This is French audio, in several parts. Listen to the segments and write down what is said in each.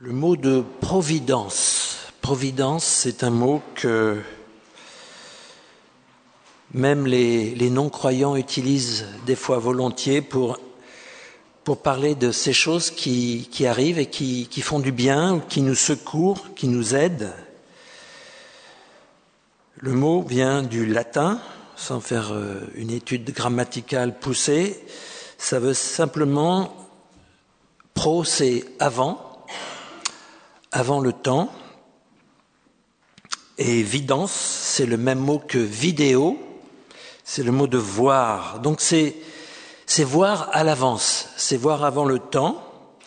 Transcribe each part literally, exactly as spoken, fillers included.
Le mot de providence. Providence, c'est un mot que même les, les non-croyants utilisent des fois volontiers pour, pour parler de ces choses qui, qui arrivent et qui, qui font du bien, qui nous secourent, qui nous aident. Le mot vient du latin, sans faire une étude grammaticale poussée. Ça veut simplement, pro, c'est avant. Avant le temps, et vidence, c'est le même mot que vidéo, c'est le mot de voir. Donc c'est, c'est voir à l'avance, c'est voir avant le temps.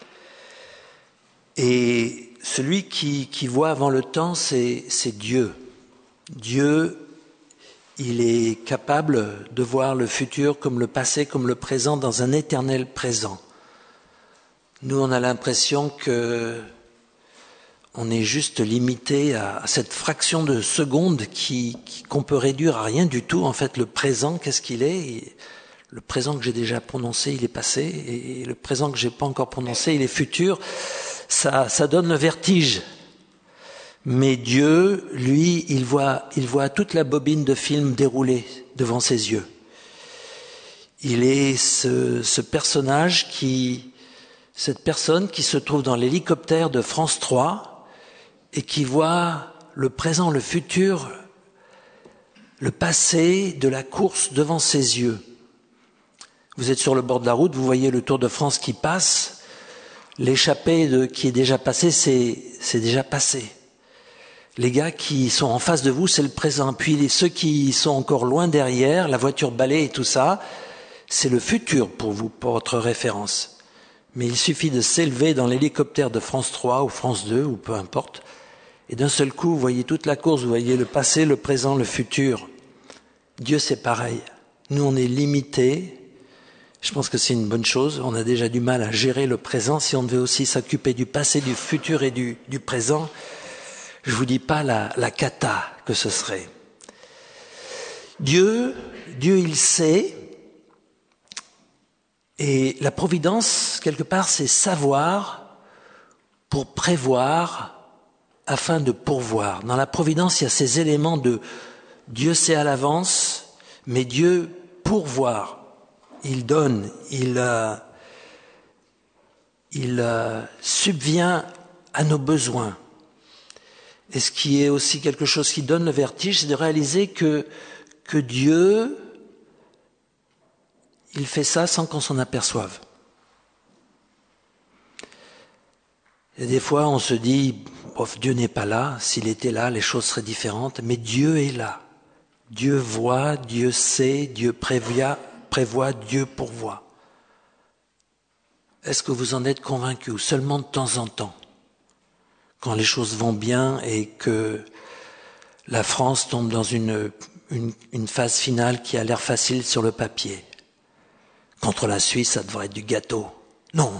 Et celui qui, qui voit avant le temps, c'est, c'est Dieu. Dieu, il est capable de voir le futur comme le passé, comme le présent, dans un éternel présent. Nous, on a l'impression que on est juste limité à cette fraction de seconde qui, qui, qu'on peut réduire à rien du tout. En fait, le présent, qu'est-ce qu'il est ? Le présent que j'ai déjà prononcé, il est passé. Et le présent que j'ai pas encore prononcé, il est futur. Ça, ça donne le vertige. Mais Dieu, lui, il voit, il voit toute la bobine de film dérouler devant ses yeux. Il est ce, ce personnage qui, cette personne qui se trouve dans l'hélicoptère de France trois, et qui voit le présent, le futur, le passé de la course devant ses yeux. Vous êtes sur le bord de la route, vous voyez le Tour de France qui passe, l'échappée de, qui est déjà passé, c'est, c'est déjà passé. Les gars qui sont en face de vous, c'est le présent. Puis les, ceux qui sont encore loin derrière, la voiture balai et tout ça, c'est le futur pour vous, pour votre référence. Mais il suffit de s'élever dans l'hélicoptère de France trois ou France deux, ou peu importe, et d'un seul coup, vous voyez toute la course, vous voyez le passé, le présent, le futur. Dieu, c'est pareil. Nous, on est limités. Je pense que c'est une bonne chose. On a déjà du mal à gérer le présent. Si on devait aussi s'occuper du passé, du futur et du, du présent, je vous dis pas la, la cata que ce serait. Dieu, Dieu, il sait. Et la providence, quelque part, c'est savoir pour prévoir, afin de pourvoir. Dans la providence, il y a ces éléments de Dieu sait à l'avance, mais Dieu pourvoit. Il donne, il, euh, il euh, subvient à nos besoins. Et ce qui est aussi quelque chose qui donne le vertige, c'est de réaliser que, que Dieu, il fait ça sans qu'on s'en aperçoive. Et des fois, on se dit, bof, Dieu n'est pas là. S'il était là, les choses seraient différentes. Mais Dieu est là. Dieu voit, Dieu sait, Dieu prévoit, prévoit, Dieu pourvoit. Est-ce que vous en êtes convaincus? Ou seulement de temps en temps, quand les choses vont bien et que la France tombe dans une, une, une phase finale qui a l'air facile sur le papier. Contre la Suisse, ça devrait être du gâteau. Non.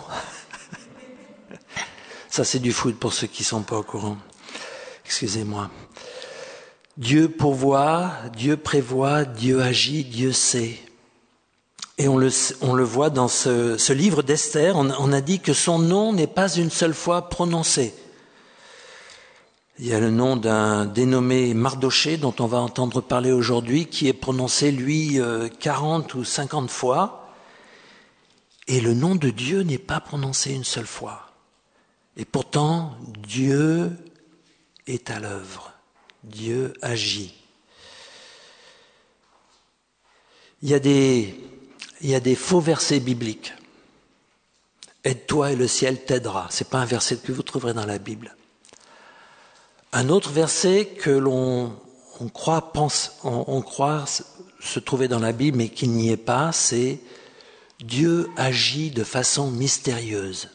Ça, c'est du foot pour ceux qui ne sont pas au courant. Excusez-moi. Dieu pourvoit, Dieu prévoit, Dieu agit, Dieu sait. Et on le, on le voit dans ce, ce livre d'Esther, on, on a dit que son nom n'est pas une seule fois prononcé. Il y a le nom d'un dénommé Mardoché, dont on va entendre parler aujourd'hui, qui est prononcé, lui, quarante ou cinquante fois. Et le nom de Dieu n'est pas prononcé une seule fois. Et pourtant, Dieu est à l'œuvre. Dieu agit. Il y a des, il y a des faux versets bibliques. Aide-toi et le ciel t'aidera. C'est pas un verset que vous trouverez dans la Bible. Un autre verset que l'on on croit, pense, on, on croit se trouver dans la Bible, mais qui n'y est pas, c'est Dieu agit de façon mystérieuse.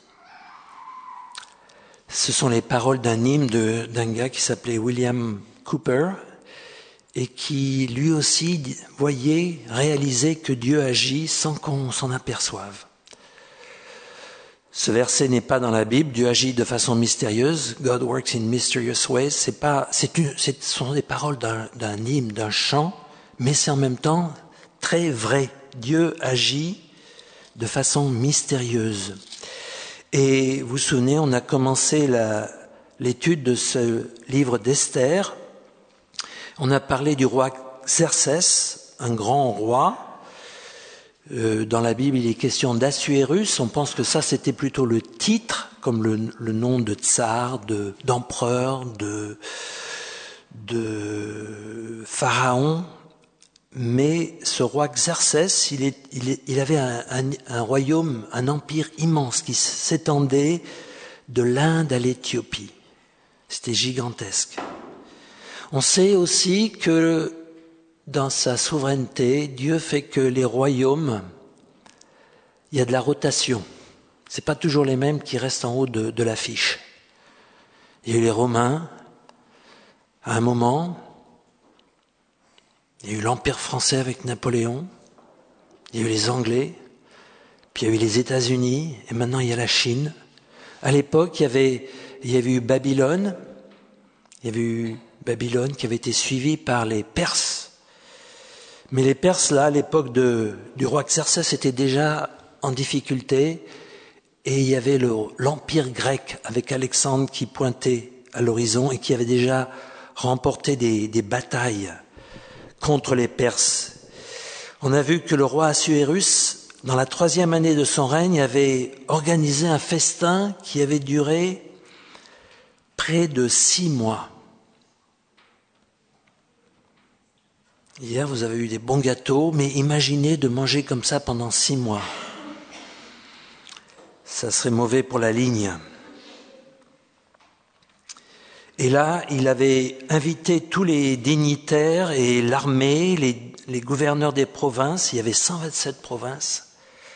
Ce sont les paroles d'un hymne de, d'un gars qui s'appelait William Cooper et qui lui aussi voyait, réalisait que Dieu agit sans qu'on s'en aperçoive. Ce verset n'est pas dans la Bible. Dieu agit de façon mystérieuse. God works in mysterious ways. C'est pas, c'est une, c'est, ce sont des paroles d'un, d'un hymne, d'un chant, mais c'est en même temps très vrai. Dieu agit de façon mystérieuse. Et vous vous souvenez, on a commencé la, l'étude de ce livre d'Esther. On a parlé du roi Xerxès, un grand roi. Euh, dans la Bible, il est question d'Assuérus. On pense que ça, c'était plutôt le titre, comme le, le nom de tsar, de, d'empereur, de, de pharaon. Mais ce roi Xerxès, il, est, il, est, il avait un, un, un royaume, un empire immense qui s'étendait de l'Inde à l'Éthiopie. C'était gigantesque. On sait aussi que dans sa souveraineté, Dieu fait que les royaumes, il y a de la rotation. C'est pas toujours les mêmes qui restent en haut de, de l'affiche. Il y a eu les Romains, à un moment. Il y a eu l'Empire français avec Napoléon, il y a eu les Anglais, puis il y a eu les États-Unis, et maintenant il y a la Chine. À l'époque, il y avait, il y avait eu Babylone, il y avait eu Babylone qui avait été suivie par les Perses. Mais les Perses, là, à l'époque de, du roi Xerxès, étaient déjà en difficulté, et il y avait le, l'Empire grec avec Alexandre qui pointait à l'horizon et qui avait déjà remporté des, des batailles contre les Perses. On a vu que le roi Assuérus, dans la troisième année de son règne, avait organisé un festin qui avait duré près de six mois. Hier, vous avez eu des bons gâteaux, mais imaginez de manger comme ça pendant six mois. Ça serait mauvais pour la ligne. Et là, il avait invité tous les dignitaires et l'armée, les, les gouverneurs des provinces. Il y avait cent vingt-sept provinces.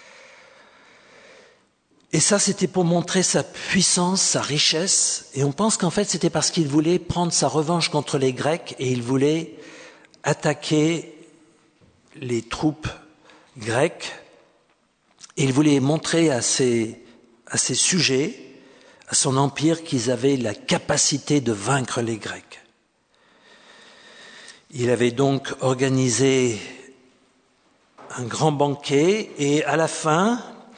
Et ça, c'était pour montrer sa puissance, sa richesse. Et on pense qu'en fait, c'était parce qu'il voulait prendre sa revanche contre les Grecs et il voulait attaquer les troupes grecques. Et il voulait montrer à ses, à ses sujets, à son empire, qu'ils avaient la capacité de vaincre les Grecs. Il avait donc organisé un grand banquet et à la fin,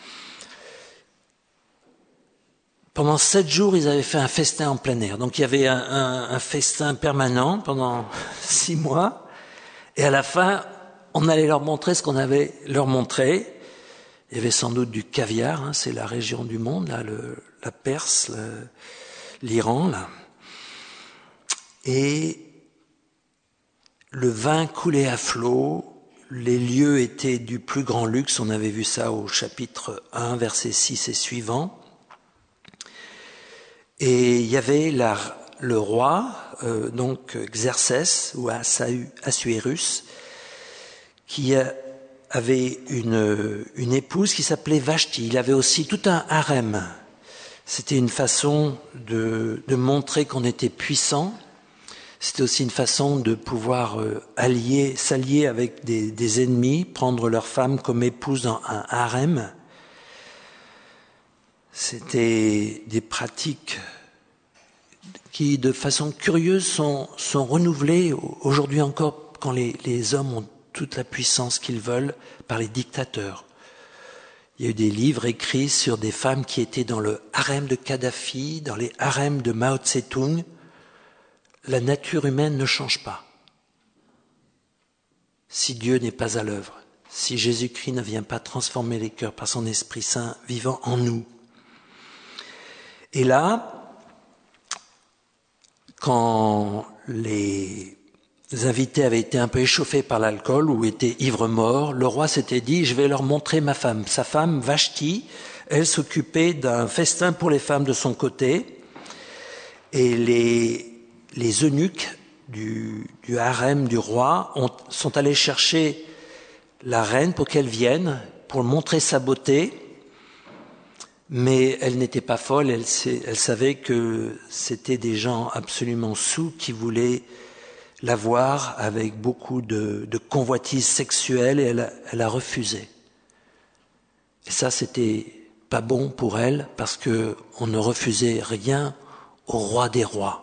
pendant sept jours, ils avaient fait un festin en plein air. Donc il y avait un, un, un festin permanent pendant six mois et à la fin, on allait leur montrer ce qu'on avait leur montré. Il y avait sans doute du caviar, hein, c'est la région du monde, là, le, la Perse, le, l'Iran, là. Et le vin coulait à flot, les lieux étaient du plus grand luxe, on avait vu ça au chapitre un, verset six et suivant. Et il y avait la, le roi, euh, donc Xerxès, ou Assuérus, qui a avait une, une épouse qui s'appelait Vashti. Il avait aussi tout un harem. C'était une façon de, de montrer qu'on était puissant. C'était aussi une façon de pouvoir allier, s'allier avec des, des ennemis, prendre leurs femmes comme épouses dans un harem. C'était des pratiques qui, de façon curieuse, sont, sont renouvelées aujourd'hui encore quand les, les hommes ont toute la puissance qu'ils veulent par les dictateurs. Il y a eu des livres écrits sur des femmes qui étaient dans le harem de Kadhafi, dans les harems de Mao Tse-tung. La nature humaine ne change pas. Si Dieu n'est pas à l'œuvre, si Jésus-Christ ne vient pas transformer les cœurs par son Esprit Saint vivant en nous. Et là, quand les Les invités avaient été un peu échauffés par l'alcool ou étaient ivres-morts. Le roi s'était dit, je vais leur montrer ma femme. Sa femme, Vashti, elle s'occupait d'un festin pour les femmes de son côté. Et les, les eunuques du, du harem du roi ont, sont allés chercher la reine pour qu'elle vienne, pour montrer sa beauté. Mais elle n'était pas folle, elle, elle savait que c'était des gens absolument saouls qui voulaient la voir avec beaucoup de, de convoitises sexuelles et elle a, elle a refusé. Et ça, c'était pas bon pour elle parce que on ne refusait rien au roi des rois.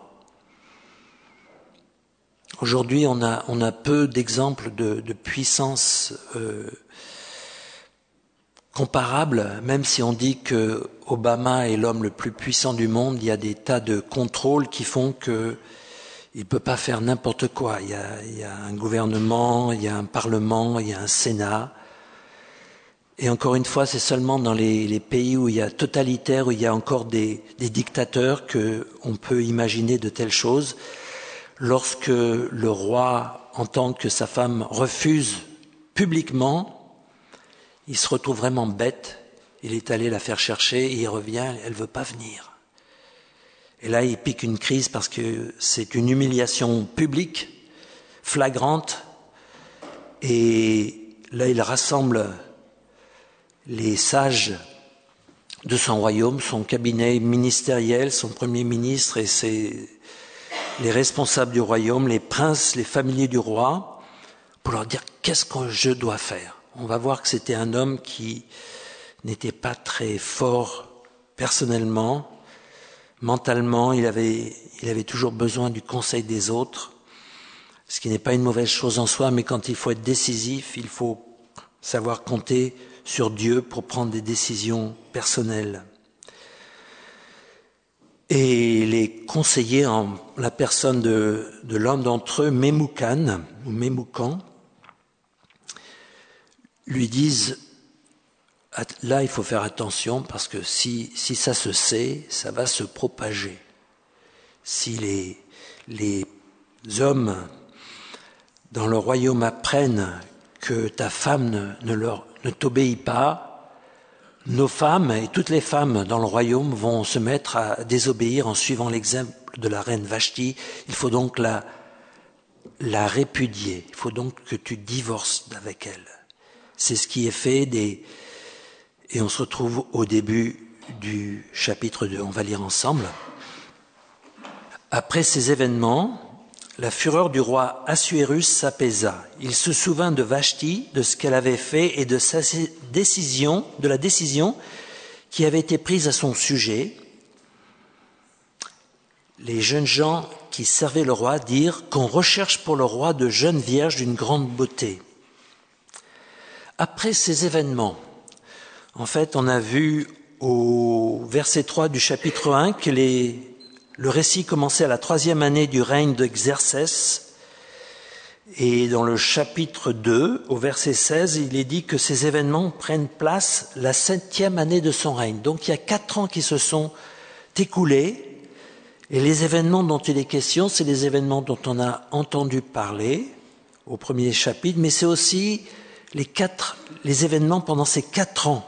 Aujourd'hui, on a, on a peu d'exemples de, de puissance euh, comparable, même si on dit que Obama est l'homme le plus puissant du monde, il y a des tas de contrôles qui font que il ne peut pas faire n'importe quoi. Il y a, il y a un gouvernement, il y a un parlement, il y a un sénat. Et encore une fois, c'est seulement dans les, les pays où il y a totalitaire, où il y a encore des, des dictateurs, qu'on peut imaginer de telles choses. Lorsque le roi entend que sa femme refuse publiquement, il se retrouve vraiment bête. Il est allé la faire chercher et il revient, elle ne veut pas venir. Et là, il pique une crise parce que c'est une humiliation publique, flagrante. Et là, il rassemble les sages de son royaume, son cabinet ministériel, son premier ministre et ses, les responsables du royaume, les princes, les familiers du roi, pour leur dire qu'est-ce que je dois faire. On va voir que c'était un homme qui n'était pas très fort personnellement, mentalement, il avait, il avait toujours besoin du conseil des autres, ce qui n'est pas une mauvaise chose en soi, mais quand il faut être décisif, il faut savoir compter sur Dieu pour prendre des décisions personnelles. Et les conseillers, en la personne de, de l'un d'entre eux, Memucan, ou Memucan, lui disent là, il faut faire attention parce que si, si ça se sait, ça va se propager. Si les, les hommes dans le royaume apprennent que ta femme ne, ne, leur, ne t'obéit pas, nos femmes et toutes les femmes dans le royaume vont se mettre à désobéir en suivant l'exemple de la reine Vashti. Il faut donc la, la répudier. Il faut donc que tu divorces avec elle. C'est ce qui est fait des... Et on se retrouve au début du chapitre deux. On va lire ensemble. Après ces événements, la fureur du roi Assuérus s'apaisa. Il se souvint de Vashti, de ce qu'elle avait fait et de sa décision, de la décision qui avait été prise à son sujet. Les jeunes gens qui servaient le roi dirent qu'on recherche pour le roi de jeunes vierges d'une grande beauté. Après ces événements, en fait, on a vu au verset trois du chapitre un que les, le récit commençait à la troisième année du règne d'Exercès. Et dans le chapitre deux, au verset seize, il est dit que ces événements prennent place la septième année de son règne. Donc il y a quatre ans qui se sont écoulés. Et les événements dont il est question, c'est les événements dont on a entendu parler au premier chapitre, mais c'est aussi les, quatre, les événements pendant ces quatre ans.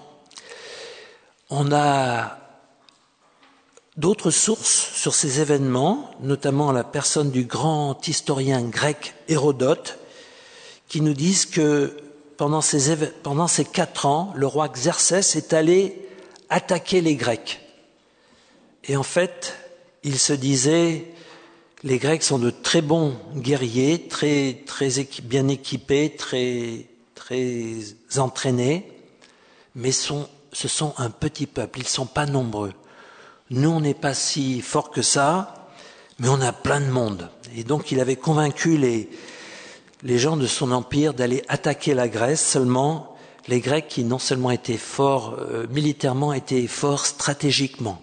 On a d'autres sources sur ces événements, notamment la personne du grand historien grec Hérodote, qui nous disent que pendant ces, éve- pendant ces quatre ans, le roi Xerxès est allé attaquer les Grecs. Et en fait, il se disait, les Grecs sont de très bons guerriers, très, très équi- bien équipés, très, très entraînés, mais sont ce sont un petit peuple, ils ne sont pas nombreux. Nous, on n'est pas si forts que ça, mais on a plein de monde. Et donc, il avait convaincu les, les gens de son empire d'aller attaquer la Grèce, seulement les Grecs qui non seulement étaient forts euh, militairement, étaient forts stratégiquement.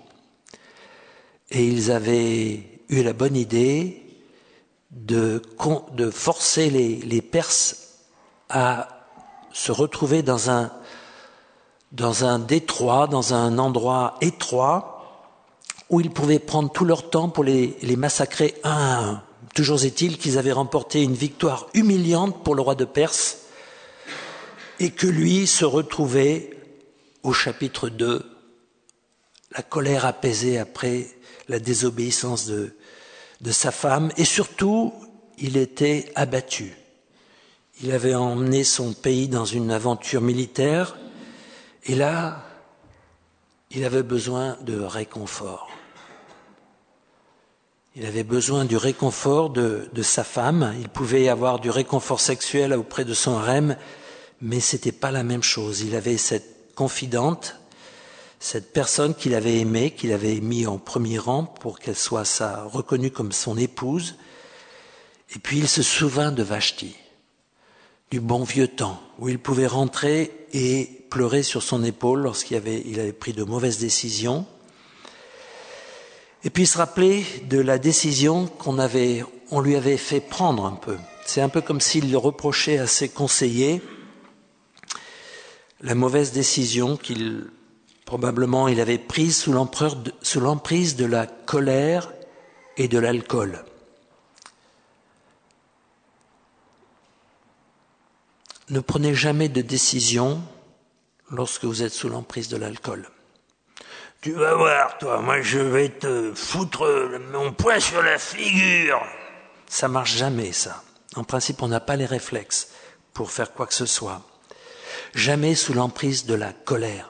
Et ils avaient eu la bonne idée de, de forcer les, les Perses à se retrouver dans un dans un détroit, dans un endroit étroit, où ils pouvaient prendre tout leur temps pour les, les massacrer un à un. Toujours est-il qu'ils avaient remporté une victoire humiliante pour le roi de Perse, et que lui se retrouvait au chapitre deux, la colère apaisée après la désobéissance de, de sa femme, et surtout, il était abattu. Il avait emmené son pays dans une aventure militaire, et là, il avait besoin de réconfort. Il avait besoin du réconfort de, de sa femme. Il pouvait avoir du réconfort sexuel auprès de son harem, mais c'était pas la même chose. Il avait cette confidente, cette personne qu'il avait aimée, qu'il avait mis en premier rang pour qu'elle soit sa, reconnue comme son épouse. Et puis il se souvint de Vashti, du bon vieux temps, où il pouvait rentrer et pleurait sur son épaule lorsqu'il avait, il avait pris de mauvaises décisions. Et puis il se rappelait de la décision qu'on avait, on lui avait fait prendre un peu. C'est un peu comme s'il le reprochait à ses conseillers la mauvaise décision qu'il, probablement, il avait prise sous l'empereur de, sous l'emprise de la colère et de l'alcool. Ne prenez jamais de décision lorsque vous êtes sous l'emprise de l'alcool. Tu vas voir, toi, moi je vais te foutre mon poing sur la figure. Ça marche jamais, ça. En principe, on n'a pas les réflexes pour faire quoi que ce soit. Jamais sous l'emprise de la colère.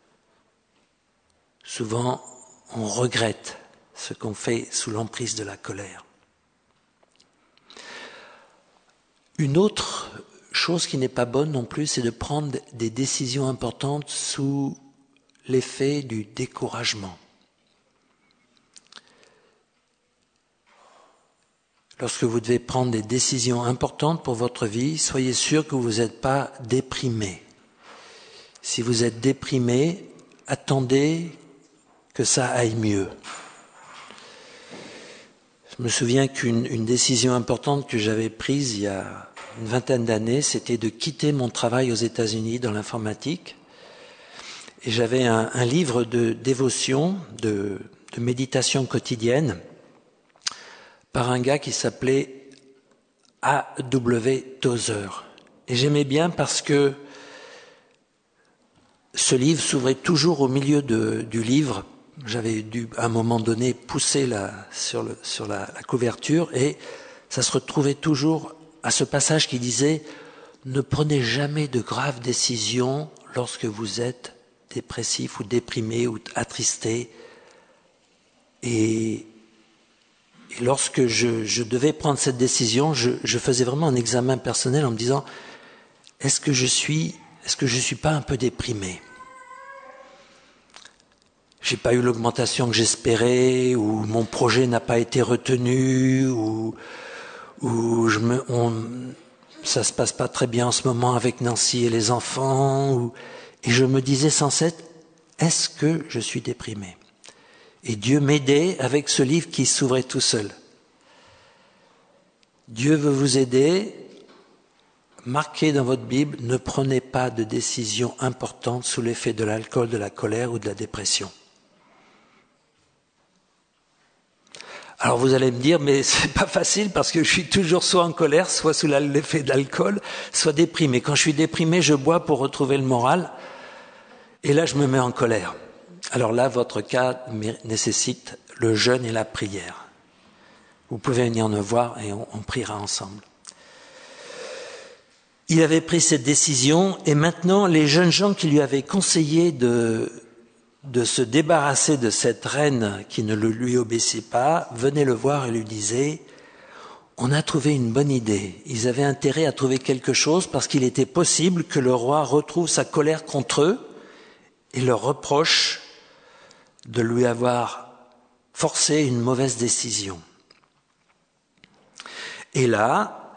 Souvent, on regrette ce qu'on fait sous l'emprise de la colère. Une autre chose qui n'est pas bonne non plus, c'est de prendre des décisions importantes sous l'effet du découragement. Lorsque vous devez prendre des décisions importantes pour votre vie, soyez sûr que vous n'êtes pas déprimé. Si vous êtes déprimé, attendez que ça aille mieux. Je me souviens qu'une une décision importante que j'avais prise il y a une vingtaine d'années, c'était de quitter mon travail aux États-Unis dans l'informatique. Et j'avais un, un livre de dévotion, de, de méditation quotidienne, par un gars qui s'appelait A W Tozer. Et j'aimais bien parce que ce livre s'ouvrait toujours au milieu de, du livre. J'avais dû, à un moment donné, pousser la, sur, le, sur la, la couverture et ça se retrouvait toujours à ce passage qui disait « Ne prenez jamais de graves décisions lorsque vous êtes dépressif ou déprimé ou attristé. » Et, et lorsque je, je devais prendre cette décision, je, je faisais vraiment un examen personnel en me disant « Est-ce que je suis, est-ce que je suis pas un peu déprimé ? J'ai pas eu l'augmentation que j'espérais, ou mon projet n'a pas été retenu, ou, ou je me, on, ça se passe pas très bien en ce moment avec Nancy et les enfants, ou, et je me disais sans cesse, est-ce que je suis déprimé ? Et Dieu m'aidait avec ce livre qui s'ouvrait tout seul. Dieu veut vous aider. Marquez dans votre Bible, ne prenez pas de décisions importantes sous l'effet de l'alcool, de la colère ou de la dépression. Alors vous allez me dire, mais c'est pas facile parce que je suis toujours soit en colère, soit sous l'effet de l'alcool, soit déprimé. Quand je suis déprimé, je bois pour retrouver le moral. Et là, je me mets en colère. Alors là, votre cas nécessite le jeûne et la prière. Vous pouvez venir me voir et on, on priera ensemble. Il avait pris cette décision et maintenant, les jeunes gens qui lui avaient conseillé de... de se débarrasser de cette reine qui ne le lui obéissait pas, venaient le voir et lui disaient « On a trouvé une bonne idée. » Ils avaient intérêt à trouver quelque chose parce qu'il était possible que le roi retrouve sa colère contre eux et leur reproche de lui avoir forcé une mauvaise décision. Et là,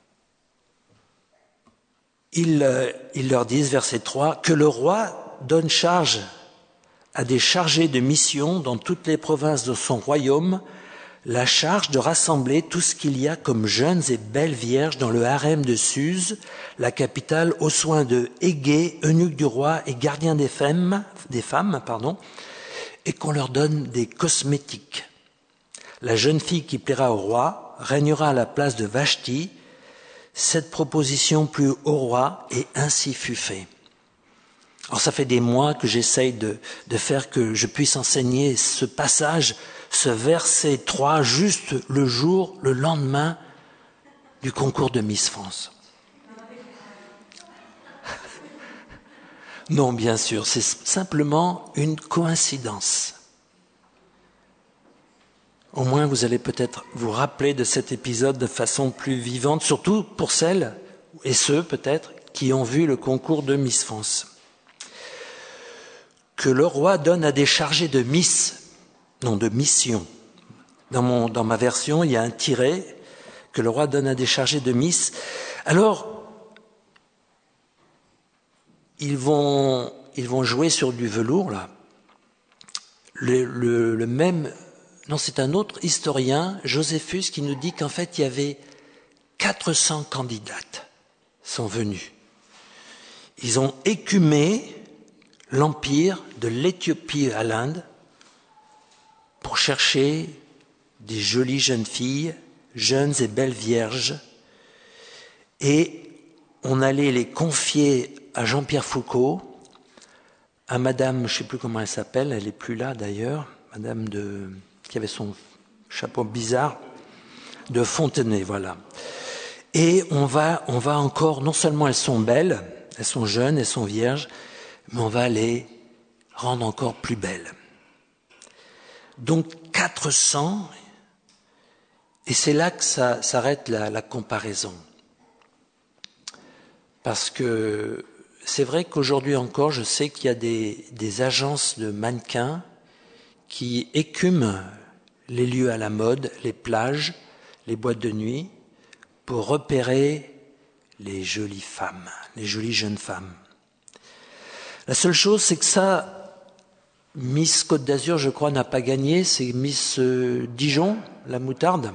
ils, ils leur disent, verset trois, que le roi donne charge à des chargés de mission dans toutes les provinces de son royaume la charge de rassembler tout ce qu'il y a comme jeunes et belles vierges dans le harem de Suse, la capitale, aux soins de Hégé, eunuque du roi et gardien des femmes, des femmes, pardon, et qu'on leur donne des cosmétiques. La jeune fille qui plaira au roi régnera à la place de Vashti. Cette proposition plut au roi et ainsi fut fait. Alors ça fait des mois que j'essaye de, de faire que je puisse enseigner ce passage, ce verset trois, juste le jour, le lendemain du concours de Miss France. Non, bien sûr, c'est simplement une coïncidence. Au moins, vous allez peut-être vous rappeler de cet épisode de façon plus vivante, surtout pour celles et ceux peut-être qui ont vu le concours de Miss France. Que le roi donne à des chargés de miss, non de mission. Dans, mon, dans ma version, il y a un tiret, que le roi donne à des chargés de miss. Alors, ils vont, ils vont jouer sur du velours, là. Le, le, le même, non, c'est un autre historien, Joséphus, qui nous dit qu'en fait, il y avait quatre cents candidates sont venues. Ils ont écumé l'empire de l'Éthiopie à l'Inde pour chercher des jolies jeunes filles, jeunes et belles vierges, et on allait les confier à Jean-Pierre Foucault, à madame, je ne sais plus comment elle s'appelle, elle n'est plus là d'ailleurs, madame de, qui avait son chapeau bizarre, de Fontenay, voilà. Et on va, on va encore, non seulement elles sont belles, elles sont jeunes, elles sont vierges, mais on va les rendre encore plus belles. Donc quatre cents, et c'est là que ça s'arrête la, la comparaison. Parce que c'est vrai qu'aujourd'hui encore, je sais qu'il y a des, des agences de mannequins qui écument les lieux à la mode, les plages, les boîtes de nuit, pour repérer les jolies femmes, les jolies jeunes femmes. La seule chose, c'est que ça, Miss Côte d'Azur, je crois, n'a pas gagné, c'est Miss euh, Dijon, la moutarde,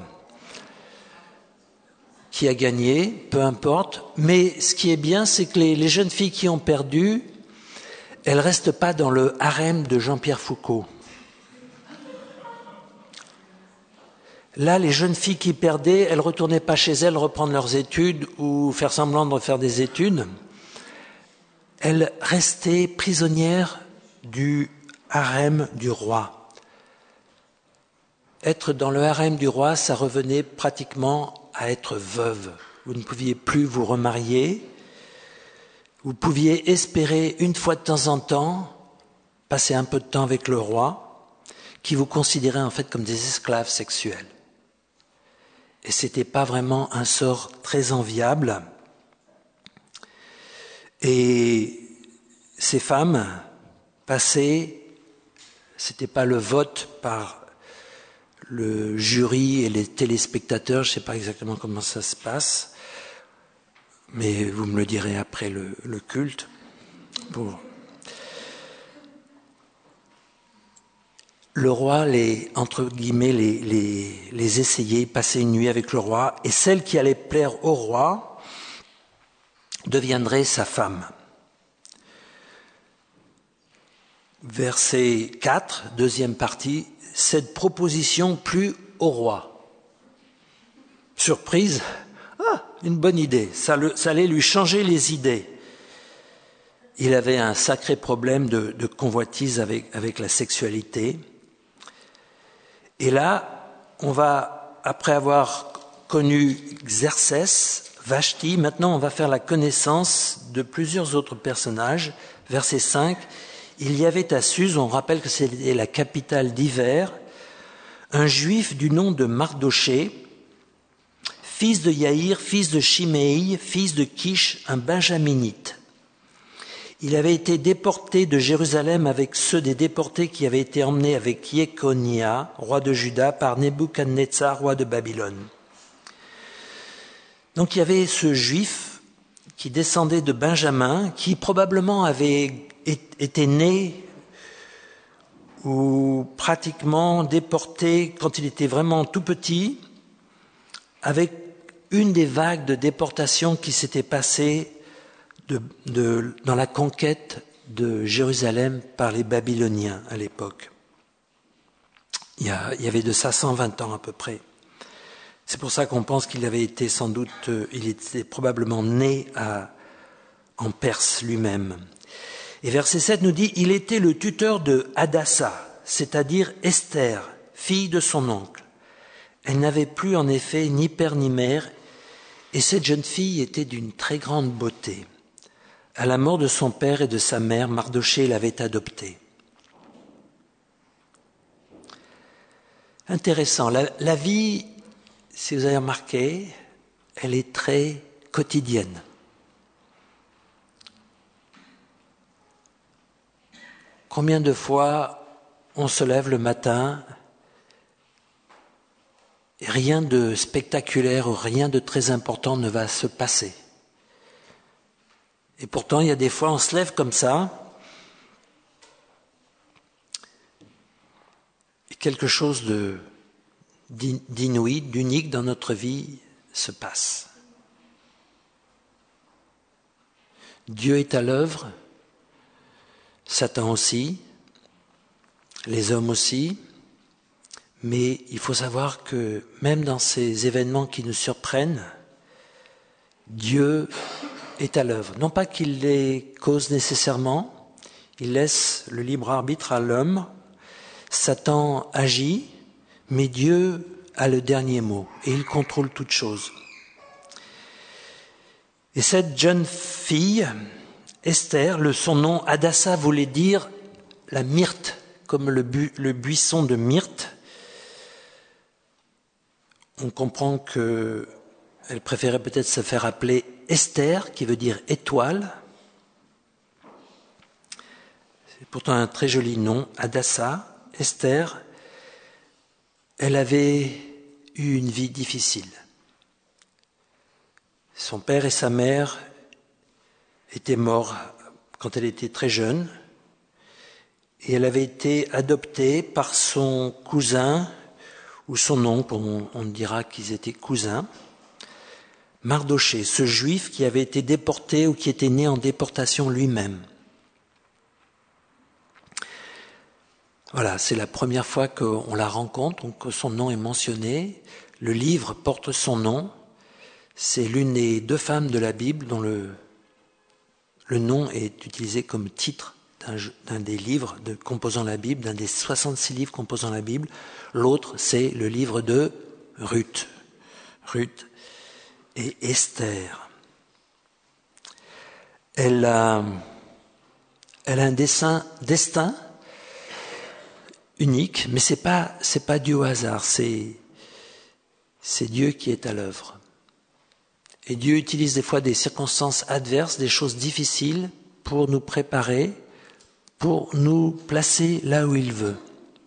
qui a gagné, peu importe. Mais ce qui est bien, c'est que les, les jeunes filles qui ont perdu, elles ne restent pas dans le harem de Jean-Pierre Foucault. Là, les jeunes filles qui perdaient, elles ne retournaient pas chez elles reprendre leurs études ou faire semblant de refaire des études. Elles restaient prisonnières du harem du roi. Être dans le harem du roi, ça revenait pratiquement à être veuve. Vous ne pouviez plus vous remarier. Vous pouviez espérer une fois de temps en temps passer un peu de temps avec le roi, qui vous considérait en fait comme des esclaves sexuels. Et ce n'était pas vraiment un sort très enviable. Et ces femmes passaient, ce n'était pas le vote par le jury et les téléspectateurs, je ne sais pas exactement comment ça se passe, mais vous me le direz après le, le culte. Pour... Le roi, les, entre guillemets, les, les, les essayait, passait une nuit avec le roi, et celle qui allait plaire au roi deviendrait sa femme. Verset quatre, deuxième partie, cette proposition plut au roi. Surprise, ah, une bonne idée, ça, le, ça allait lui changer les idées. Il avait un sacré problème de, de convoitise avec, avec la sexualité. Et là, on va, après avoir connu Xerxès, Vashti, maintenant on va faire la connaissance de plusieurs autres personnages. Verset cinq, il y avait à Suse, on rappelle que c'était la capitale d'Hiver, un juif du nom de Mardoché, fils de Yaïr, fils de Chiméi, fils de Kish, un benjaminite. Il avait été déporté de Jérusalem avec ceux des déportés qui avaient été emmenés avec Jéconia, roi de Juda, par Nebuchadnezzar, roi de Babylone. Donc il y avait ce juif qui descendait de Benjamin, qui probablement avait été né ou pratiquement déporté quand il était vraiment tout petit, avec une des vagues de déportation qui s'était passée De, de, dans la conquête de Jérusalem par les Babyloniens à l'époque. Il y, a, il y avait de ça cent vingt ans à peu près. C'est pour ça qu'on pense qu'il avait été sans doute, il était probablement né à, en Perse lui-même. Et verset sept nous dit, il était le tuteur de Hadassa, c'est-à-dire Esther, fille de son oncle. Elle n'avait plus en effet ni père ni mère, et cette jeune fille était d'une très grande beauté. À la mort de son père et de sa mère, Mardoché l'avait adoptée. Intéressant. La, la vie, si vous avez remarqué, elle est très quotidienne. Combien de fois on se lève le matin et rien de spectaculaire ou rien de très important ne va se passer. Et pourtant, il y a des fois, on se lève comme ça, et quelque chose de, d'inouï, d'unique dans notre vie se passe. Dieu est à l'œuvre, Satan aussi, les hommes aussi, mais il faut savoir que même dans ces événements qui nous surprennent, Dieu est à l'œuvre. Non pas qu'il les cause nécessairement, il laisse le libre arbitre à l'homme, Satan agit, mais Dieu a le dernier mot et il contrôle toute chose. Et cette jeune fille, Esther, le, son nom Hadassa voulait dire la myrte, comme le, bu, le buisson de myrte. On comprend qu'elle préférait peut-être se faire appeler Esther, qui veut dire étoile. C'est pourtant un très joli nom, Hadassa, Esther. Elle avait eu une vie difficile. Son père et sa mère étaient morts quand elle était très jeune et elle avait été adoptée par son cousin ou son oncle, on, on dira qu'ils étaient cousins, Mardoché, ce juif qui avait été déporté ou qui était né en déportation lui-même. Voilà, c'est la première fois qu'on la rencontre, donc que son nom est mentionné. Le livre porte son nom. C'est l'une des deux femmes de la Bible dont le, le nom est utilisé comme titre d'un, d'un des livres de, composant la Bible, d'un des soixante-six livres composant la Bible. L'autre, c'est le livre de Ruth. Ruth et Esther. Elle a, elle a un dessin, destin unique, mais c'est pas, c'est pas dû au hasard, c'est, c'est Dieu qui est à l'œuvre. Et Dieu utilise des fois des circonstances adverses, des choses difficiles pour nous préparer, pour nous placer là où il veut.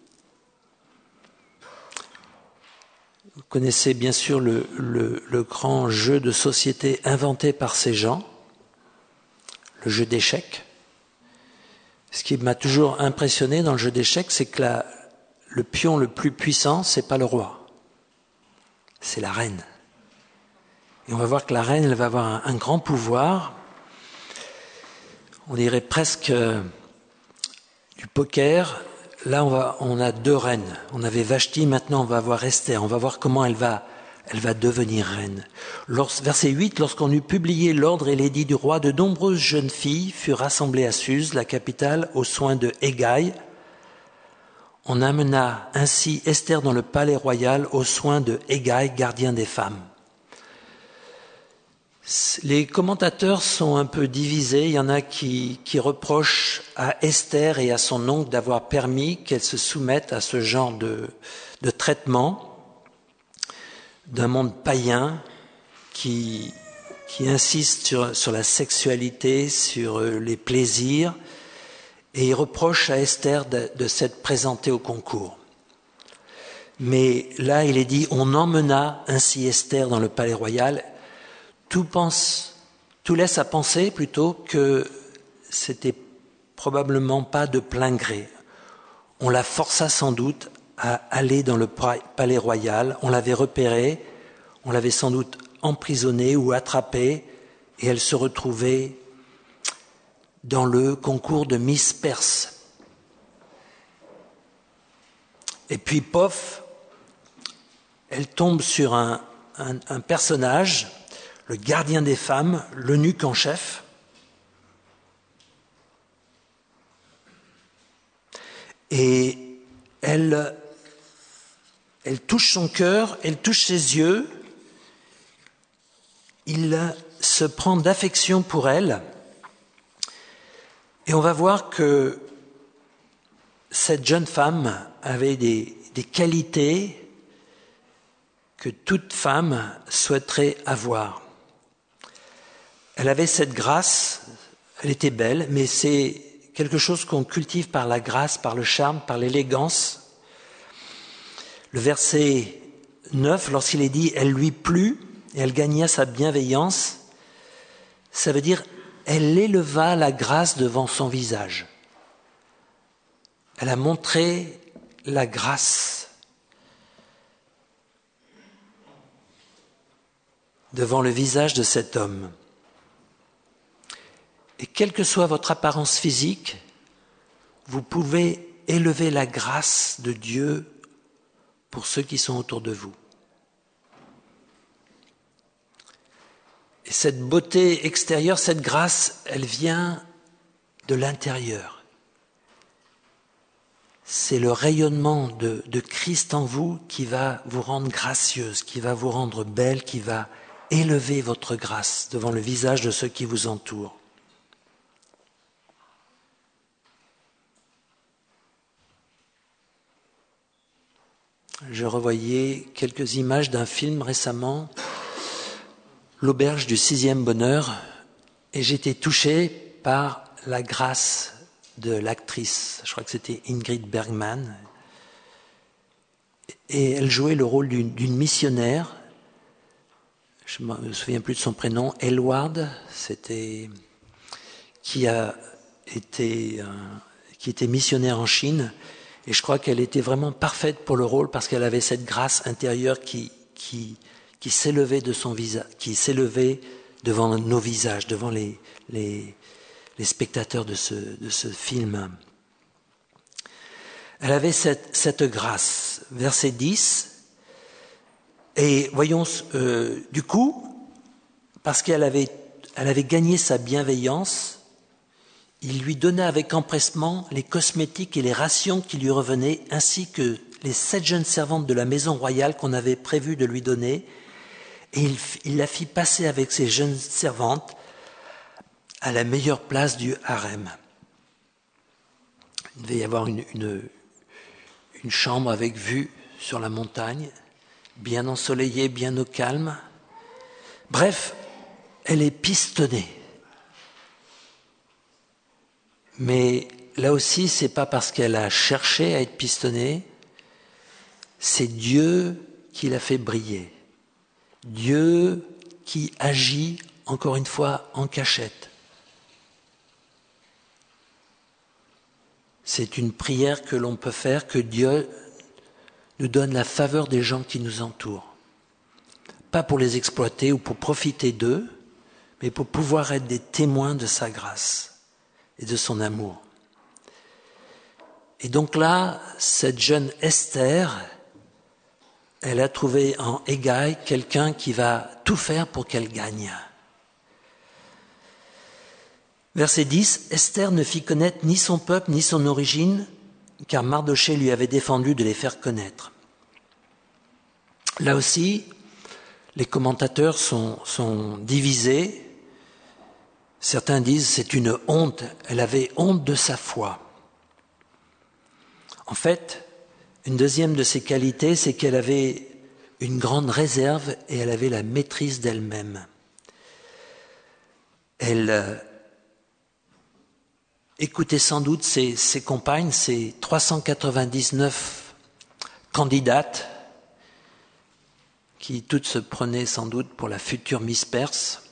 Vous connaissez bien sûr le, le, le grand jeu de société inventé par ces gens, le jeu d'échecs. Ce qui m'a toujours impressionné dans le jeu d'échecs, c'est que la, le pion le plus puissant, c'est pas le roi, c'est la reine. Et on va voir que la reine, elle va avoir un, un grand pouvoir. On dirait presque euh, du poker. Là, on, va, on a deux reines. On avait Vashti, maintenant on va voir Esther. On va voir comment elle va, elle va devenir reine. Lors, verset huit, lorsqu'on eut publié l'ordre et l'édit du roi, de nombreuses jeunes filles furent rassemblées à Suse, la capitale, aux soins de Hégaï. On amena ainsi Esther dans le palais royal aux soins de Hégaï, gardien des femmes. Les commentateurs sont un peu divisés. Il y en a qui, qui reprochent à Esther et à son oncle d'avoir permis qu'elle se soumette à ce genre de, de traitement d'un monde païen qui, qui insiste sur, sur la sexualité, sur les plaisirs, et ils reprochent à Esther de, de s'être présentée au concours. Mais là, il est dit, on emmena ainsi Esther dans le palais royal. Tout pense, tout laisse à penser plutôt que c'était probablement pas de plein gré. On la força sans doute à aller dans le palais royal, on l'avait repérée, on l'avait sans doute emprisonnée ou attrapée, et elle se retrouvait dans le concours de Miss Perse. Et puis, pof, elle tombe sur un, un, un personnage, le gardien des femmes, l'eunuque en chef. Et elle, elle touche son cœur, elle touche ses yeux. Il se prend d'affection pour elle. Et on va voir que cette jeune femme avait des, des qualités que toute femme souhaiterait avoir. Elle avait cette grâce, elle était belle, mais c'est quelque chose qu'on cultive par la grâce, par le charme, par l'élégance. Le verset neuf, lorsqu'il est dit « elle lui plut et elle gagna sa bienveillance », ça veut dire « elle éleva la grâce devant son visage. Elle a montré la grâce devant le visage de cet homme. Et quelle que soit votre apparence physique, vous pouvez élever la grâce de Dieu pour ceux qui sont autour de vous. Et cette beauté extérieure, cette grâce, elle vient de l'intérieur. C'est le rayonnement de, de Christ en vous qui va vous rendre gracieuse, qui va vous rendre belle, qui va élever votre grâce devant le visage de ceux qui vous entourent. Je revoyais quelques images d'un film récemment, L'auberge du sixième bonheur, et j'étais touché par la grâce de l'actrice. Je crois que c'était Ingrid Bergman. Et elle jouait le rôle d'une, d'une missionnaire. Je ne me souviens plus de son prénom. Elward, c'était qui a été, euh, qui était missionnaire en Chine. Et je crois qu'elle était vraiment parfaite pour le rôle parce qu'elle avait cette grâce intérieure qui, qui, qui s'élevait de son visage, qui s'élevait devant nos visages, devant les, les, les spectateurs de ce, de ce film. Elle avait cette, cette grâce. Verset dix. Et voyons, euh, du coup, parce qu'elle avait, elle avait gagné sa bienveillance, il lui donna avec empressement les cosmétiques et les rations qui lui revenaient, ainsi que les sept jeunes servantes de la maison royale qu'on avait prévu de lui donner. Et il, il la fit passer avec ces jeunes servantes à la meilleure place du harem. Il devait y avoir une, une, une chambre avec vue sur la montagne, bien ensoleillée, bien au calme. Bref, elle est pistonnée. Mais là aussi, c'est pas parce qu'elle a cherché à être pistonnée, c'est Dieu qui l'a fait briller. Dieu qui agit, encore une fois, en cachette. C'est une prière que l'on peut faire, que Dieu nous donne la faveur des gens qui nous entourent. Pas pour les exploiter ou pour profiter d'eux, mais pour pouvoir être des témoins de sa grâce et de son amour. Et donc là, cette jeune Esther, elle a trouvé en Hégai quelqu'un qui va tout faire pour qu'elle gagne. Verset dix, Esther ne fit connaître ni son peuple ni son origine, car Mardochée lui avait défendu de les faire connaître. Là aussi, les commentateurs sont, sont divisés. Certains disent c'est une honte, elle avait honte de sa foi. En fait, une deuxième de ses qualités, c'est qu'elle avait une grande réserve et elle avait la maîtrise d'elle-même. Elle euh, écoutait sans doute ses, ses compagnes, ses trois cent quatre-vingt-dix-neuf candidates, qui toutes se prenaient sans doute pour la future Miss Perse,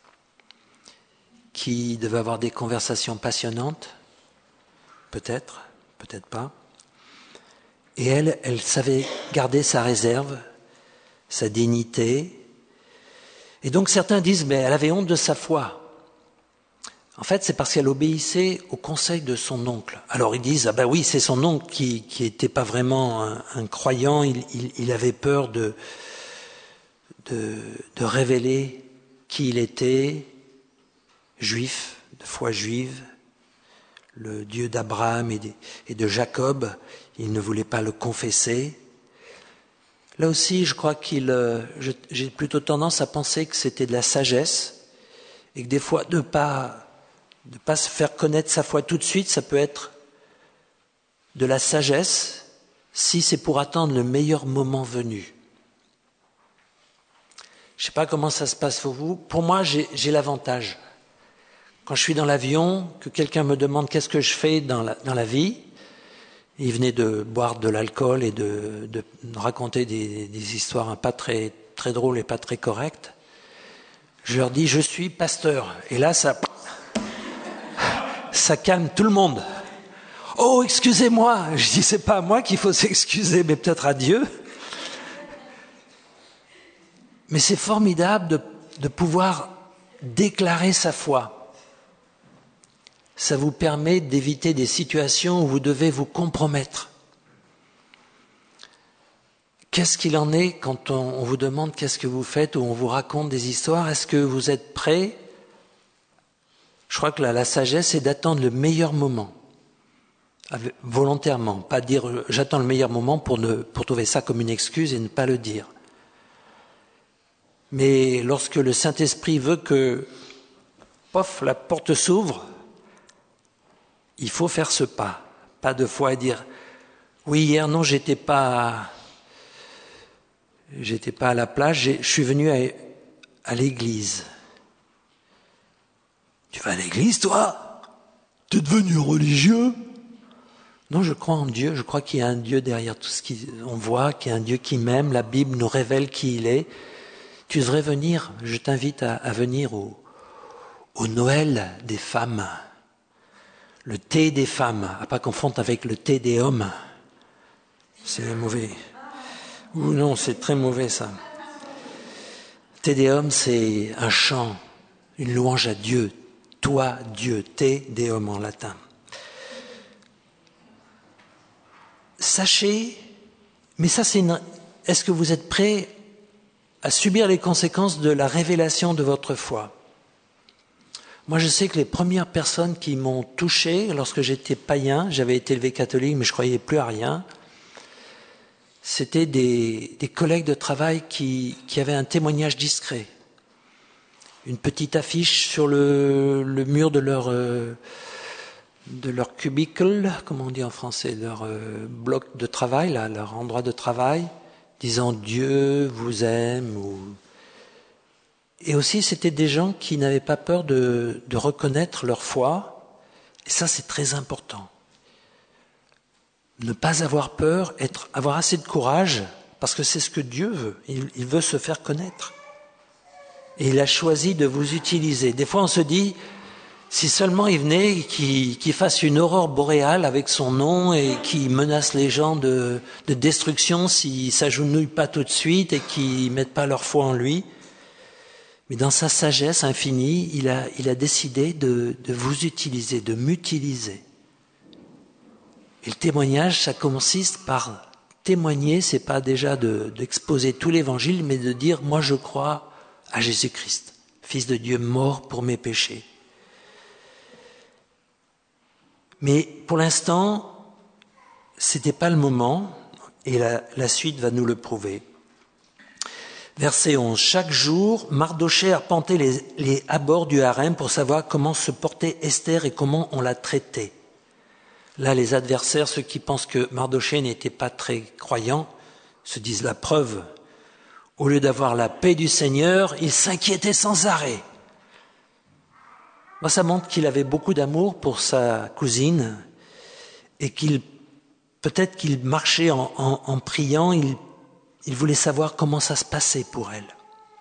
qui devait avoir des conversations passionnantes, peut-être, peut-être pas. Et elle, elle savait garder sa réserve, sa dignité. Et donc certains disent, mais elle avait honte de sa foi. En fait, c'est parce qu'elle obéissait au conseil de son oncle. Alors ils disent, ah ben oui, c'est son oncle qui qui était pas vraiment un, un croyant, il, il, il avait peur de, de, de révéler qui il était, juif, de foi juive, le Dieu d'Abraham et de, et de Jacob, il ne voulait pas le confesser. Là aussi, je crois qu'il, je, j'ai plutôt tendance à penser que c'était de la sagesse et que des fois, de pas, de pas se faire connaître sa foi tout de suite, ça peut être de la sagesse si c'est pour attendre le meilleur moment venu. Je ne sais pas comment ça se passe pour vous. Pour moi, j'ai, j'ai l'avantage. Quand je suis dans l'avion, que quelqu'un me demande qu'est-ce que je fais dans la, dans la vie, il venait de boire de l'alcool et de, de raconter des, des histoires pas très, très drôles et pas très correctes. Je leur dis, je suis pasteur. Et là, ça, ça calme tout le monde. Oh, excusez-moi. Je dis, c'est pas à moi qu'il faut s'excuser, mais peut-être à Dieu. Mais c'est formidable de, de pouvoir déclarer sa foi. Ça vous permet d'éviter des situations où vous devez vous compromettre. Qu'est-ce qu'il en est quand on, on vous demande qu'est-ce que vous faites ou on vous raconte des histoires? Est-ce que vous êtes prêts? Je crois que la, la sagesse, c'est d'attendre le meilleur moment. Avec, volontairement. Pas dire j'attends le meilleur moment pour, ne, pour trouver ça comme une excuse et ne pas le dire. Mais lorsque le Saint-Esprit veut que, pof, la porte s'ouvre, il faut faire ce pas. Pas deux fois et dire oui, hier, non, j'étais pas, j'étais pas à la plage, je suis venu à, à l'église. Tu vas à l'église, toi? T'es devenu religieux? Non, je crois en Dieu, je crois qu'il y a un Dieu derrière tout ce qu'on voit, qu'il y a un Dieu qui m'aime, la Bible nous révèle qui il est. Tu devrais venir, je t'invite à, à venir au, au Noël des femmes, le thé des femmes, à pas confondre avec le thé des hommes. C'est mauvais. Ou non, c'est très mauvais ça. Thé des hommes, c'est un chant, une louange à Dieu. Toi, Dieu, thé des hommes en latin. Sachez, mais ça c'est une, est-ce que vous êtes prêts à subir les conséquences de la révélation de votre foi? Moi je sais que les premières personnes qui m'ont touché lorsque j'étais païen, j'avais été élevé catholique mais je croyais plus à rien, c'était des, des collègues de travail qui, qui avaient un témoignage discret. Une petite affiche sur le, le mur de leur... Euh, de leur cubicle, comment on dit en français, leur euh, bloc de travail, là, leur endroit de travail, disant Dieu vous aime. Ou... Et aussi, c'était des gens qui n'avaient pas peur de, de reconnaître leur foi. Et ça, c'est très important. Ne pas avoir peur, être, avoir assez de courage, parce que c'est ce que Dieu veut. Il, il veut se faire connaître. Et il a choisi de vous utiliser. Des fois, on se dit... Si seulement il venait, qu'il, qu'il fasse une aurore boréale avec son nom et qu'il menace les gens de, de destruction s'ils ne s'agenouillent pas tout de suite et qu'ils ne mettent pas leur foi en lui. Mais dans sa sagesse infinie, il a, il a décidé de, de vous utiliser, de m'utiliser. Et le témoignage, ça consiste par témoigner, c'est pas déjà de, d'exposer tout l'évangile, mais de dire, moi je crois à Jésus-Christ, Fils de Dieu mort pour mes péchés. Mais pour l'instant, c'était pas le moment, et la, la suite va nous le prouver. Verset onze. Chaque jour, Mardochée arpentait les, les abords du harem pour savoir comment se portait Esther et comment on la traitait. Là, les adversaires, ceux qui pensent que Mardochée n'était pas très croyant, se disent la preuve. Au lieu d'avoir la paix du Seigneur, il s'inquiétait sans arrêt. Moi, ça montre qu'il avait beaucoup d'amour pour sa cousine et qu'il, peut-être qu'il marchait en, en, en priant, il, il voulait savoir comment ça se passait pour elle.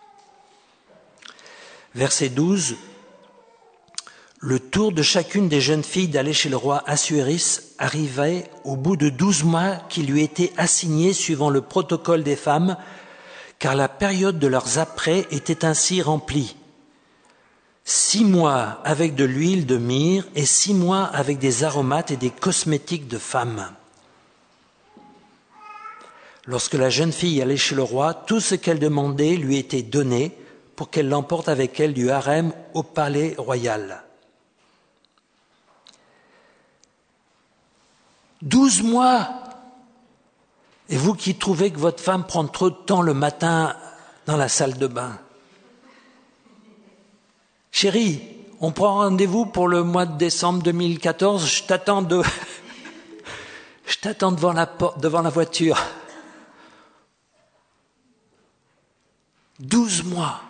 Verset douze. Le tour de chacune des jeunes filles d'aller chez le roi Assuérus arrivait au bout de douze mois qui lui étaient assignés suivant le protocole des femmes, car la période de leurs apprêts était ainsi remplie. Six mois avec de l'huile de myrrhe et six mois avec des aromates et des cosmétiques de femmes. Lorsque la jeune fille allait chez le roi, tout ce qu'elle demandait lui était donné pour qu'elle l'emporte avec elle du harem au palais royal. Douze mois! Et vous qui trouvez que votre femme prend trop de temps le matin dans la salle de bain. Chérie, on prend rendez-vous pour le mois de décembre deux mille quatorze, je t'attends de... je t'attends devant la porte, devant la voiture. Douze mois.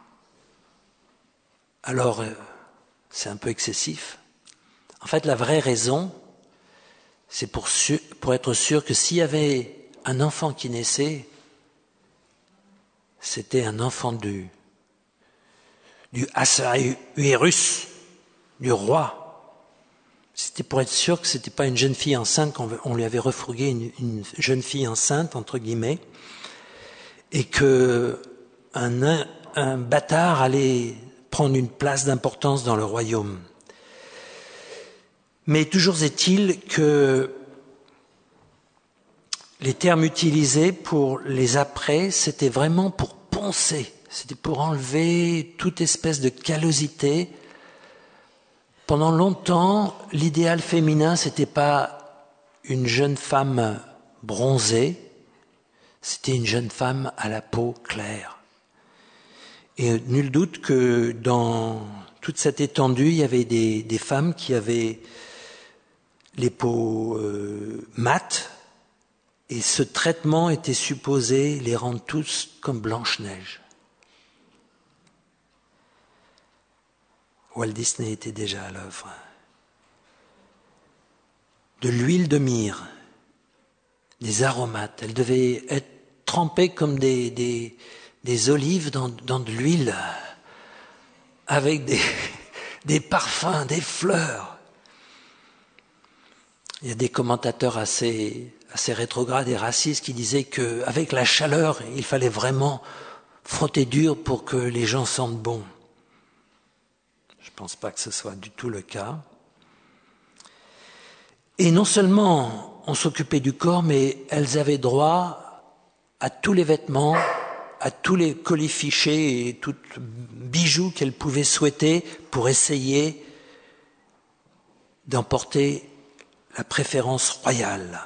Alors, euh, c'est un peu excessif. En fait, la vraie raison, c'est pour, su- pour être sûr que s'il y avait un enfant qui naissait, c'était un enfant du, du Assuérus, du roi. C'était pour être sûr que c'était pas une jeune fille enceinte, qu'on on lui avait refourgué une, une jeune fille enceinte, entre guillemets, et que un, un, un bâtard allait prendre une place d'importance dans le royaume. Mais toujours est-il que les termes utilisés pour les après, c'était vraiment pour poncer, c'était pour enlever toute espèce de callosité. Pendant longtemps, l'idéal féminin, c'était pas une jeune femme bronzée, c'était une jeune femme à la peau claire. Et nul doute que dans toute cette étendue, il y avait des, des femmes qui avaient les peaux euh, mates, et ce traitement était supposé les rendre tous comme Blanche-Neige. Walt Disney était déjà à l'œuvre. De l'huile de myrrhe, des aromates, elle devait être trempée comme des, des, des olives dans, dans de l'huile, avec des, des parfums, des fleurs. Il y a des commentateurs assez, assez rétrogrades et racistes qui disaient qu'avec la chaleur, il fallait vraiment frotter dur pour que les gens sentent bon. Je ne pense pas que ce soit du tout le cas. Et non seulement on s'occupait du corps, mais elles avaient droit à tous les vêtements, à tous les colifichets et tous bijoux qu'elles pouvaient souhaiter pour essayer d'emporter la préférence royale.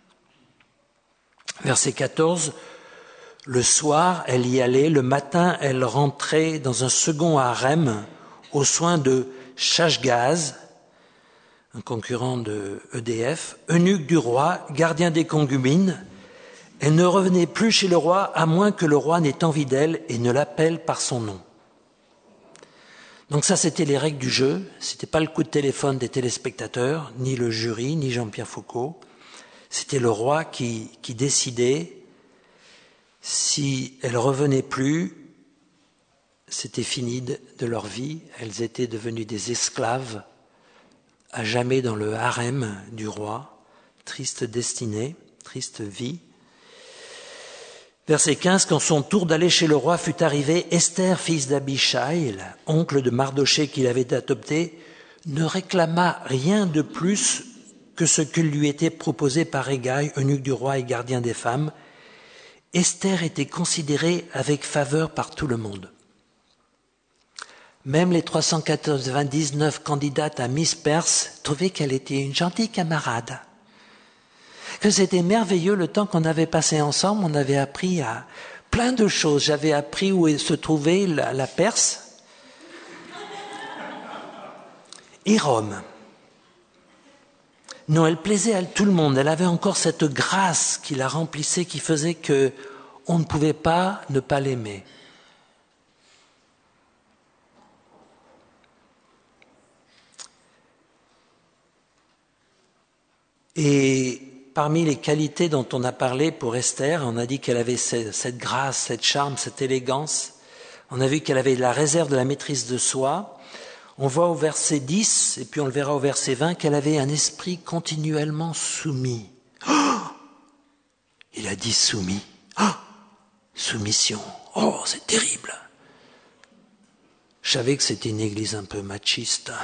Verset quatorze, le soir, elle y allait, le matin, elle rentrait dans un second harem aux soins de Shashgaz, un concurrent de E D F, eunuque du roi, gardien des concubines. Elle ne revenait plus chez le roi à moins que le roi n'ait envie d'elle et ne l'appelle par son nom. Donc ça, c'était les règles du jeu. C'était pas le coup de téléphone des téléspectateurs, ni le jury, ni Jean-Pierre Foucault. C'était le roi qui, qui décidait. Si elle revenait plus, c'était fini de, de leur vie. Elles étaient devenues des esclaves à jamais dans le harem du roi. Triste destinée, triste vie. Verset quinze, quand son tour d'aller chez le roi fut arrivé, Esther, fils d'Abichaï, oncle de Mardochée qu'il avait adopté, ne réclama rien de plus que ce que lui était proposé par Hégaï, eunuque du roi et gardien des femmes. Esther était considérée avec faveur par tout le monde. Même les trois cent quatre-vingt-dix-neuf candidates à Miss Perse trouvaient qu'elle était une gentille camarade. Que c'était merveilleux le temps qu'on avait passé ensemble, on avait appris à plein de choses. J'avais appris où se trouvait la, la Perse et Rome. Non, elle plaisait à tout le monde. Elle avait encore cette grâce qui la remplissait, qui faisait que on ne pouvait pas ne pas l'aimer. Et parmi les qualités dont on a parlé pour Esther, on a dit qu'elle avait cette grâce, cette charme, cette élégance. On a vu qu'elle avait la réserve de la maîtrise de soi. On voit au verset dix, et puis on le verra au verset vingt, qu'elle avait un esprit continuellement soumis. Oh, il a dit soumis. Oh, soumission. Oh, c'est terrible. Je savais que c'était une église un peu machiste.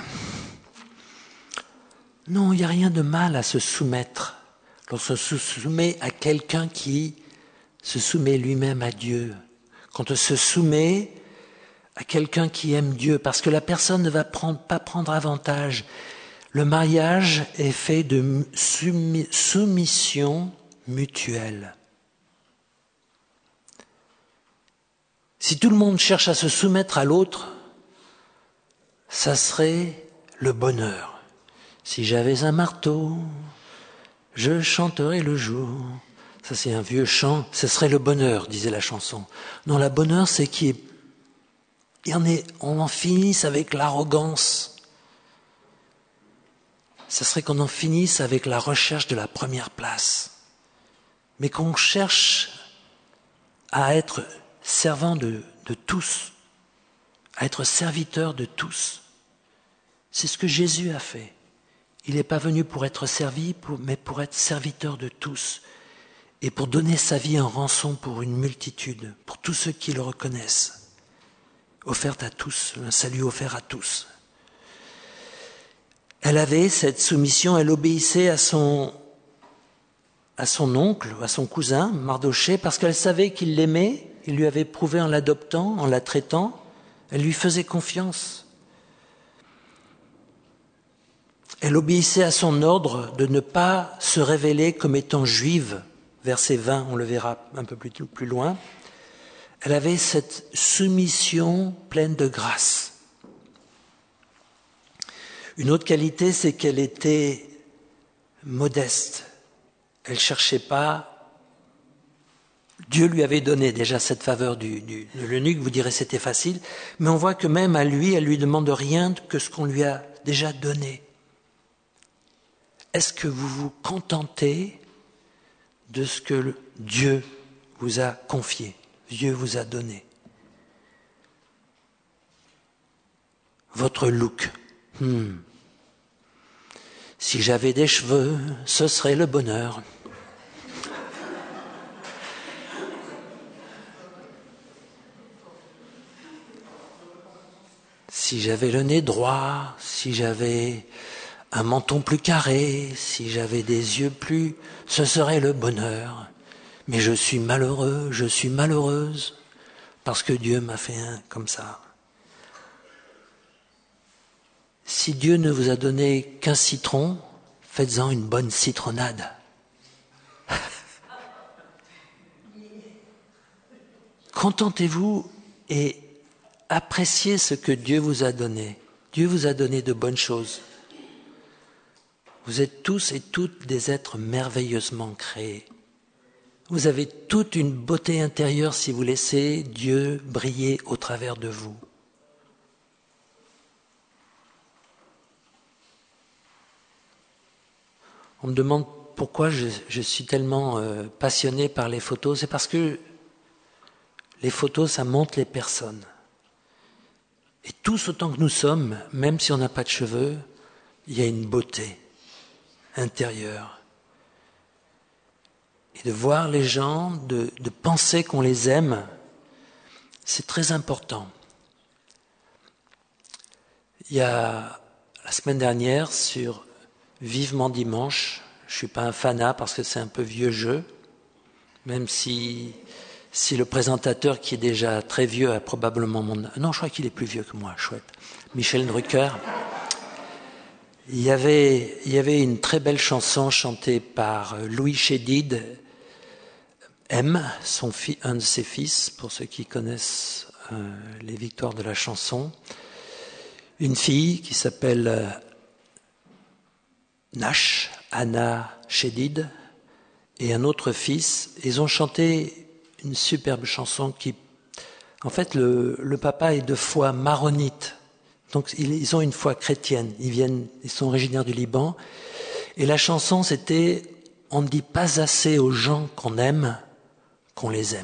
Non, il n'y a rien de mal à se soumettre. Lorsqu'on se soumet à quelqu'un qui se soumet lui-même à Dieu. Quand on se soumet à quelqu'un qui aime Dieu, parce que la personne ne va prendre, pas prendre avantage. Le mariage est fait de soumission mutuelle. Si tout le monde cherche à se soumettre à l'autre, ça serait le bonheur. Si j'avais un marteau, je chanterais le jour. Ça, c'est un vieux chant. Ce serait le bonheur, disait la chanson. Non, le bonheur, c'est qu'il y en est, on en finisse avec l'arrogance. Ce serait qu'on en finisse avec la recherche de la première place. Mais qu'on cherche à être servant de, de tous, à être serviteur de tous. C'est ce que Jésus a fait. Il n'est pas venu pour être servi, pour, mais pour être serviteur de tous et pour donner sa vie en rançon pour une multitude, pour tous ceux qui le reconnaissent. Offerte à tous, un salut offert à tous. Elle avait cette soumission, elle obéissait à son, à son oncle, à son cousin, Mardochée, parce qu'elle savait qu'il l'aimait, il lui avait prouvé en l'adoptant, en la traitant, elle lui faisait confiance. Elle obéissait à son ordre de ne pas se révéler comme étant juive. Verset vingt, on le verra un peu plus, plus loin. Elle avait cette soumission pleine de grâce. Une autre qualité, c'est qu'elle était modeste. Elle ne cherchait pas. Dieu lui avait donné déjà cette faveur du, du, de l'eunuque, vous direz c'était facile, mais on voit que même à lui, elle lui demande rien que ce qu'on lui a déjà donné. Est-ce que vous vous contentez de ce que Dieu vous a confié, Dieu vous a donné? Votre look. Hmm. Si j'avais des cheveux, ce serait le bonheur. Si j'avais le nez droit, si j'avais un menton plus carré, si j'avais des yeux plus, ce serait le bonheur. Mais je suis malheureux, je suis malheureuse, parce que Dieu m'a fait un comme ça. Si Dieu ne vous a donné qu'un citron, faites-en une bonne citronnade. Contentez-vous et appréciez ce que Dieu vous a donné. Dieu vous a donné de bonnes choses. Vous êtes tous et toutes des êtres merveilleusement créés. Vous avez toute une beauté intérieure si vous laissez Dieu briller au travers de vous. On me demande pourquoi je, je suis tellement euh, passionné par les photos. C'est parce que les photos, ça montre les personnes. Et tous autant que nous sommes, même si on n'a pas de cheveux, il y a une beauté intérieure. Et de voir les gens, de, de penser qu'on les aime, c'est très important. Il y a la semaine dernière sur Vivement Dimanche, je ne suis pas un fanat parce que c'est un peu vieux jeu, même si, si le présentateur qui est déjà très vieux a probablement mon... Non, je crois qu'il est plus vieux que moi, chouette. Michel Drucker. Il y avait, il y avait une très belle chanson chantée par Louis Chédid, M, son fi, un de ses fils, pour ceux qui connaissent euh, les victoires de la chanson. Une fille qui s'appelle euh, Nash, Anna Chédid, et un autre fils. Ils ont chanté une superbe chanson qui... En fait, le, le papa est de foi maronite. Donc, ils ont une foi chrétienne. Ils viennent, ils sont originaires du Liban. Et la chanson, c'était « On ne dit pas assez aux gens qu'on aime, qu'on les aime ».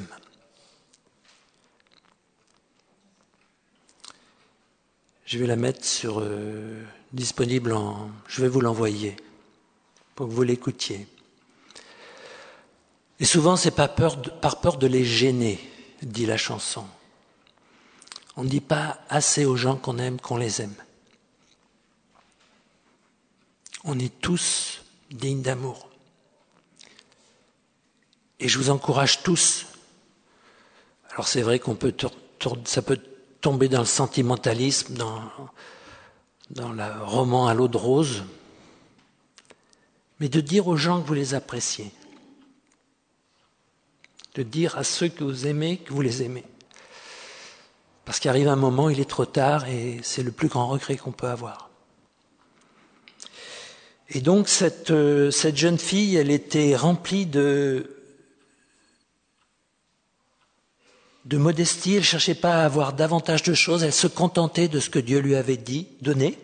Je vais la mettre sur euh, disponible en... Je vais vous l'envoyer pour que vous l'écoutiez. Et souvent, c'est pas peur de, par peur de les gêner, dit la chanson. On ne dit pas assez aux gens qu'on aime, qu'on les aime. On est tous dignes d'amour. Et je vous encourage tous. Alors c'est vrai qu'on peut, tour, tour, ça peut tomber dans le sentimentalisme, dans, dans le roman à l'eau de rose, mais de dire aux gens que vous les appréciez. De dire à ceux que vous aimez que vous les aimez. Parce qu'arrive un moment, il est trop tard et c'est le plus grand regret qu'on peut avoir. Et donc cette, euh, cette jeune fille, elle était remplie de, de modestie, elle ne cherchait pas à avoir davantage de choses, elle se contentait de ce que Dieu lui avait dit, donné.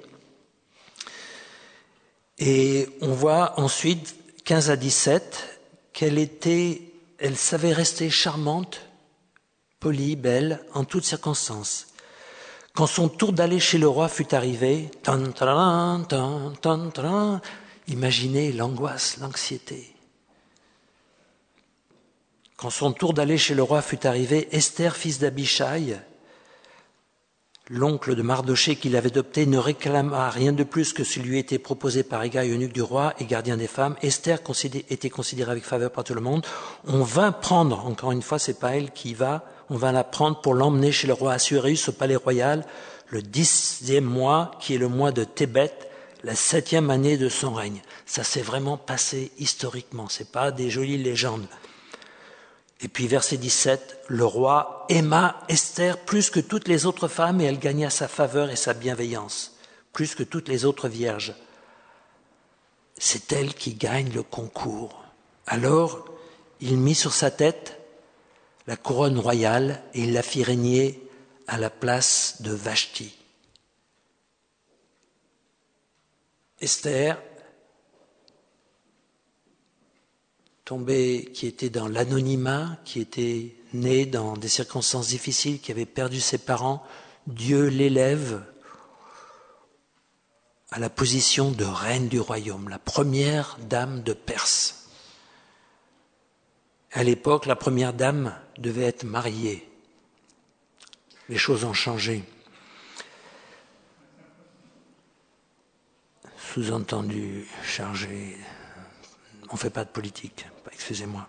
Et on voit ensuite, quinze à dix-sept, qu'elle était, elle savait rester charmante, polie, belle, en toutes circonstances. Quand son tour d'aller chez le roi fut arrivé, tan, tan, tan, tan, tan, imaginez l'angoisse, l'anxiété. Quand son tour d'aller chez le roi fut arrivé, Esther, fils d'Abichai, l'oncle de Mardochée qui l'avait adopté, ne réclama rien de plus que ce qui lui était proposé par Hégai, eunuque du roi et gardien des femmes. Esther considé, était considérée avec faveur par tout le monde. On vint prendre, encore une fois, c'est pas elle qui va, on vint la prendre pour l'emmener chez le roi Assuérus au palais royal, le dixième mois, qui est le mois de Tébet, la septième année de son règne. Ça s'est vraiment passé historiquement, c'est pas des jolies légendes. Et puis verset dix-sept, le roi aima Esther plus que toutes les autres femmes et elle gagna sa faveur et sa bienveillance, plus que toutes les autres vierges. C'est elle qui gagne le concours. Alors, il mit sur sa tête la couronne royale et il la fit régner à la place de Vashti. Esther, tombée, qui était dans l'anonymat, qui était née dans des circonstances difficiles, qui avait perdu ses parents, Dieu l'élève à la position de reine du royaume, la première dame de Perse. À l'époque, la première dame devait être mariée. Les choses ont changé. Sous-entendu, chargé, on ne fait pas de politique, excusez-moi.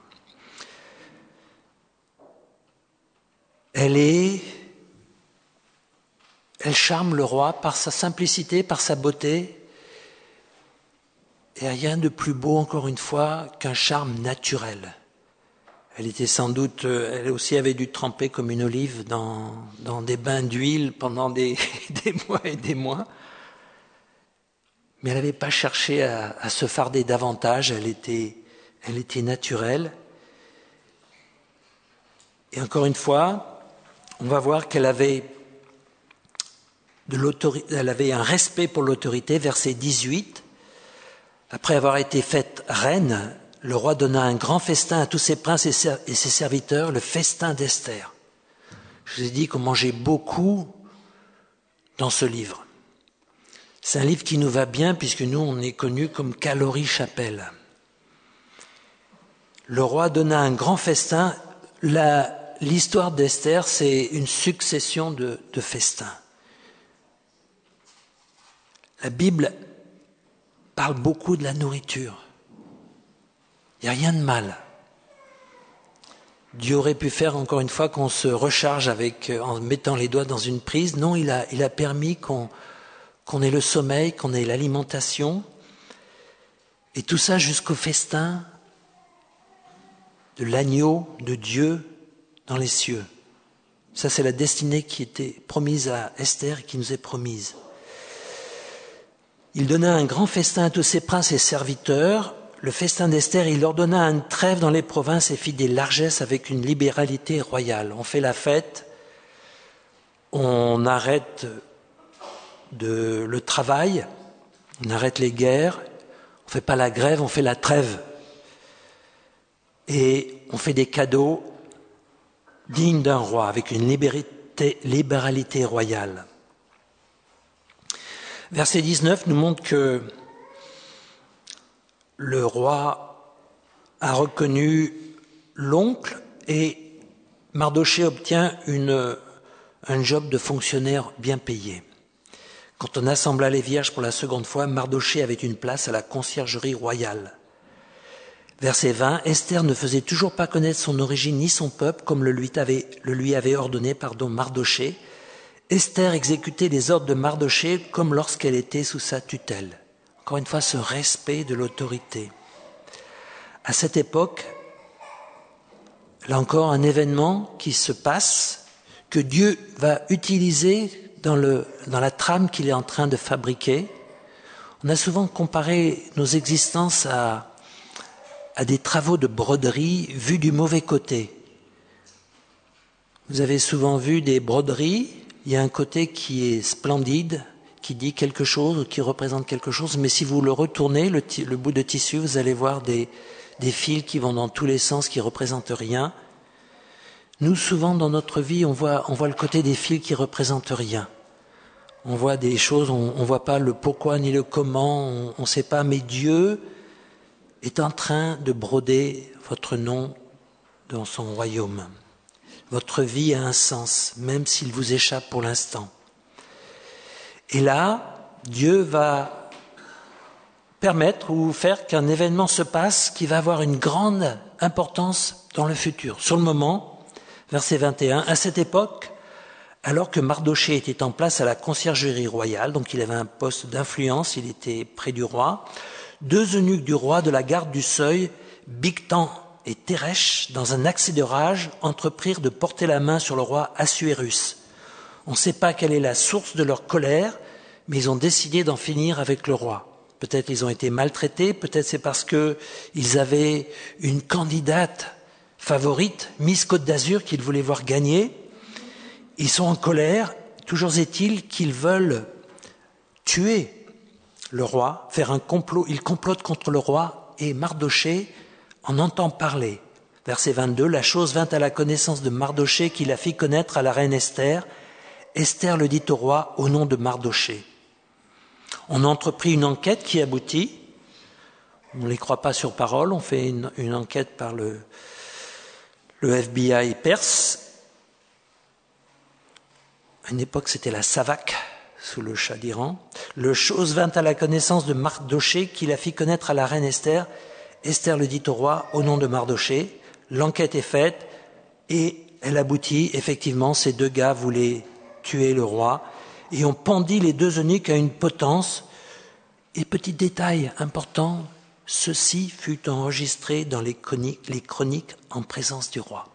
Elle est, elle charme le roi par sa simplicité, par sa beauté, et rien de plus beau, encore une fois, qu'un charme naturel. Elle était sans doute, elle aussi avait dû tremper comme une olive dans, dans des bains d'huile pendant des, des mois et des mois. Mais elle n'avait pas cherché à, à se farder davantage, elle était, elle était naturelle. Et encore une fois, on va voir qu'elle avait, de l'autorité, elle avait un respect pour l'autorité, verset dix-huit. Après avoir été faite reine, le roi donna un grand festin à tous ses princes et ses serviteurs, le festin d'Esther. Je vous ai dit qu'on mangeait beaucoup dans ce livre. C'est un livre qui nous va bien puisque nous, on est connus comme Calorie Chapelle. Le roi donna un grand festin. La, l'histoire d'Esther, c'est une succession de, de festins. La Bible parle beaucoup de la nourriture. Il n'y a rien de mal. Dieu aurait pu faire encore une fois qu'on se recharge avec, en mettant les doigts dans une prise. Non, il a, il a permis qu'on, qu'on ait le sommeil, qu'on ait l'alimentation. Et tout ça jusqu'au festin de l'agneau de Dieu dans les cieux. Ça, c'est la destinée qui était promise à Esther et qui nous est promise. Il donna un grand festin à tous ses princes et serviteurs. Le festin d'Esther, il ordonna une trêve dans les provinces et fit des largesses avec une libéralité royale. On fait la fête, on arrête de, le travail, on arrête les guerres, on ne fait pas la grève, on fait la trêve. Et on fait des cadeaux dignes d'un roi, avec une libéralité, libéralité royale. Verset dix-neuf nous montre que le roi a reconnu l'oncle et Mardochée obtient une, un job de fonctionnaire bien payé. Quand on assembla les vierges pour la seconde fois, Mardochée avait une place à la conciergerie royale. Verset vingt, Esther ne faisait toujours pas connaître son origine ni son peuple comme le lui avait, le lui avait ordonné pardon, Mardochée. Esther exécutait les ordres de Mardochée comme lorsqu'elle était sous sa tutelle. Encore une fois, ce respect de l'autorité. À cette époque, là encore, un événement qui se passe, que Dieu va utiliser dans, le, dans la trame qu'il est en train de fabriquer. On a souvent comparé nos existences à, à des travaux de broderie vus du mauvais côté. Vous avez souvent vu des broderies, il y a un côté qui est splendide, qui dit quelque chose ou qui représente quelque chose, mais si vous le retournez, le, t- le bout de tissu, vous allez voir des, des fils qui vont dans tous les sens, qui représentent rien. Nous, souvent, dans notre vie, on voit, on voit le côté des fils qui représentent rien. On voit des choses, on ne voit pas le pourquoi ni le comment, on ne sait pas, mais Dieu est en train de broder votre nom dans son royaume. Votre vie a un sens, même s'il vous échappe pour l'instant. Et là, Dieu va permettre ou faire qu'un événement se passe qui va avoir une grande importance dans le futur. Sur le moment, verset vingt et un, à cette époque, alors que Mardochée était en place à la conciergerie royale, donc il avait un poste d'influence, il était près du roi, deux eunuques du roi de la garde du seuil, Bigtan et Téresh, dans un accès de rage, entreprirent de porter la main sur le roi Assuérus. On ne sait pas quelle est la source de leur colère, mais ils ont décidé d'en finir avec le roi. Peut-être ils ont été maltraités, peut-être c'est parce qu'ils avaient une candidate favorite, Miss Côte d'Azur, qu'ils voulaient voir gagner. Ils sont en colère, toujours est-il qu'ils veulent tuer le roi, faire un complot. Ils complotent contre le roi et Mardochée en entend parler. Verset vingt-deux, la chose vint à la connaissance de Mardochée qui la fit connaître à la reine Esther. Esther le dit au roi au nom de Mardochée. On a entrepris une enquête qui aboutit. On ne les croit pas sur parole. On fait une, une enquête par le, le F B I perse. À une époque, c'était la Savak, sous le Shah d'Iran. Le chose vint à la connaissance de Mardochée qui la fit connaître à la reine Esther. Esther le dit au roi au nom de Mardochée. L'enquête est faite et elle aboutit. Effectivement, ces deux gars voulaient tuer le roi. Et on pendit les deux eunuques à une potence. Et petit détail important, ceci fut enregistré dans les chroniques, les chroniques en présence du roi.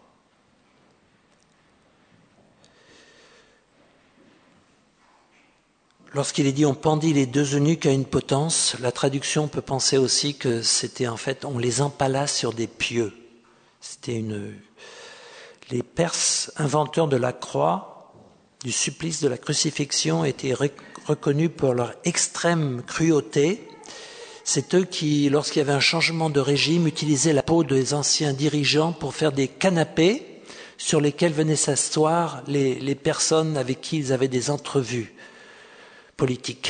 Lorsqu'il est dit on pendit les deux eunuques à une potence, la traduction peut penser aussi que c'était en fait, on les empala sur des pieux. C'était une... Les Perses, inventeurs de la croix, du supplice de la crucifixion, étaient reconnus pour leur extrême cruauté. C'est eux qui, lorsqu'il y avait un changement de régime, utilisaient la peau des anciens dirigeants pour faire des canapés sur lesquels venaient s'asseoir les, les personnes avec qui ils avaient des entrevues politiques.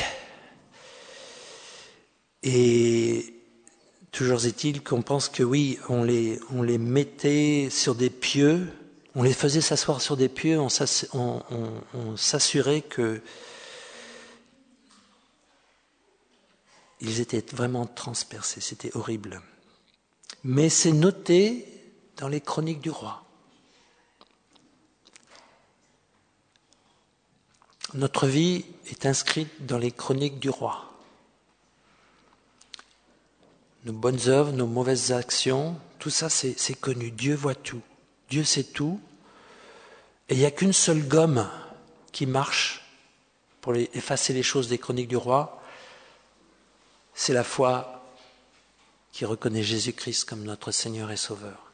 Et toujours est-il qu'on pense que oui, on les, on les mettait sur des pieux, on les faisait s'asseoir sur des pieux, on, on, on, on s'assurait que ils étaient vraiment transpercés, c'était horrible. Mais c'est noté dans les chroniques du roi. Notre vie est inscrite dans les chroniques du roi. Nos bonnes œuvres, nos mauvaises actions, tout ça c'est, c'est connu. Dieu voit tout. Dieu sait tout. Et il n'y a qu'une seule gomme qui marche pour les, effacer les choses des chroniques du roi. C'est la foi qui reconnaît Jésus-Christ comme notre Seigneur et Sauveur.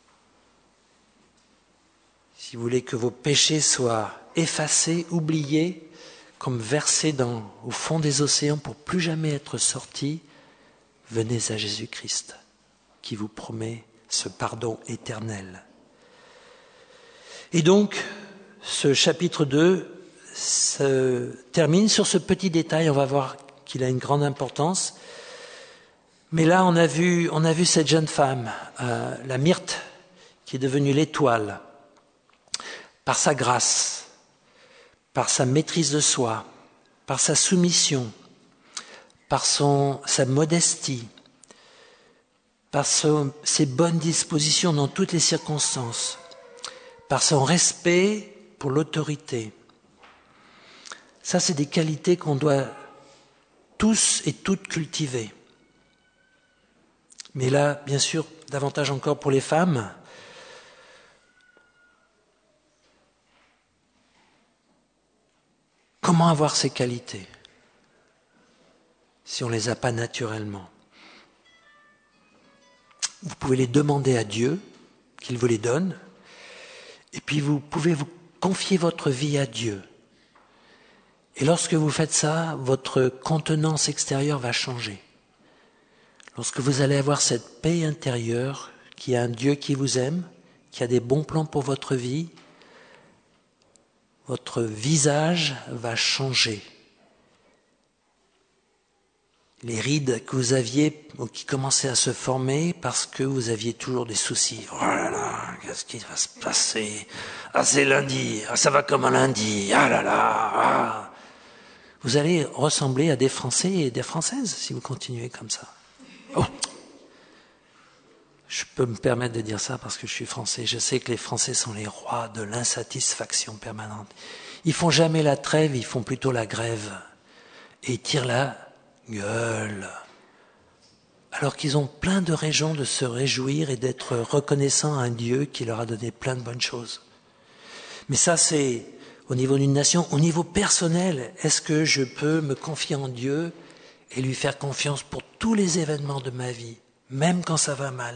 Si vous voulez que vos péchés soient effacés, oubliés, comme versés dans, au fond des océans pour plus jamais être sortis, venez à Jésus-Christ qui vous promet ce pardon éternel. Et donc, ce chapitre deux se termine sur ce petit détail. On va voir qu'il a une grande importance. Mais là, on a vu, on a vu cette jeune femme, euh, la myrte, qui est devenue l'étoile, par sa grâce, par sa maîtrise de soi, par sa soumission, par son, sa modestie, par son, ses bonnes dispositions dans toutes les circonstances, par son respect pour l'autorité. Ça, c'est des qualités qu'on doit tous et toutes cultiver. Mais là, bien sûr, davantage encore pour les femmes. Comment avoir ces qualités si on ne les a pas naturellement? Vous pouvez les demander à Dieu, qu'il vous les donne, et puis vous pouvez vous confier votre vie à Dieu. Et lorsque vous faites ça, votre contenance extérieure va changer. Lorsque vous allez avoir cette paix intérieure, qu'il y a un Dieu qui vous aime, qui a des bons plans pour votre vie, votre visage va changer. les rides que vous aviez ou qui commençaient à se former parce que vous aviez toujours des soucis. Oh là là, qu'est-ce qui va se passer? Ah, c'est lundi, ah, ça va comme un lundi, ah là là, ah. Vous allez ressembler à des Français et des Françaises si vous continuez comme ça. Oh. Je peux me permettre de dire ça parce que je suis français. Je sais que les Français sont les rois de l'insatisfaction permanente. Ils font jamais la trêve, ils font plutôt la grève. Et ils tirent la gueule. Alors qu'ils ont plein de raisons de se réjouir et d'être reconnaissants à un Dieu qui leur a donné plein de bonnes choses. Mais ça, c'est au niveau d'une nation. Au niveau personnel, est-ce que je peux me confier en Dieu et lui faire confiance pour tous les événements de ma vie, même quand ça va mal?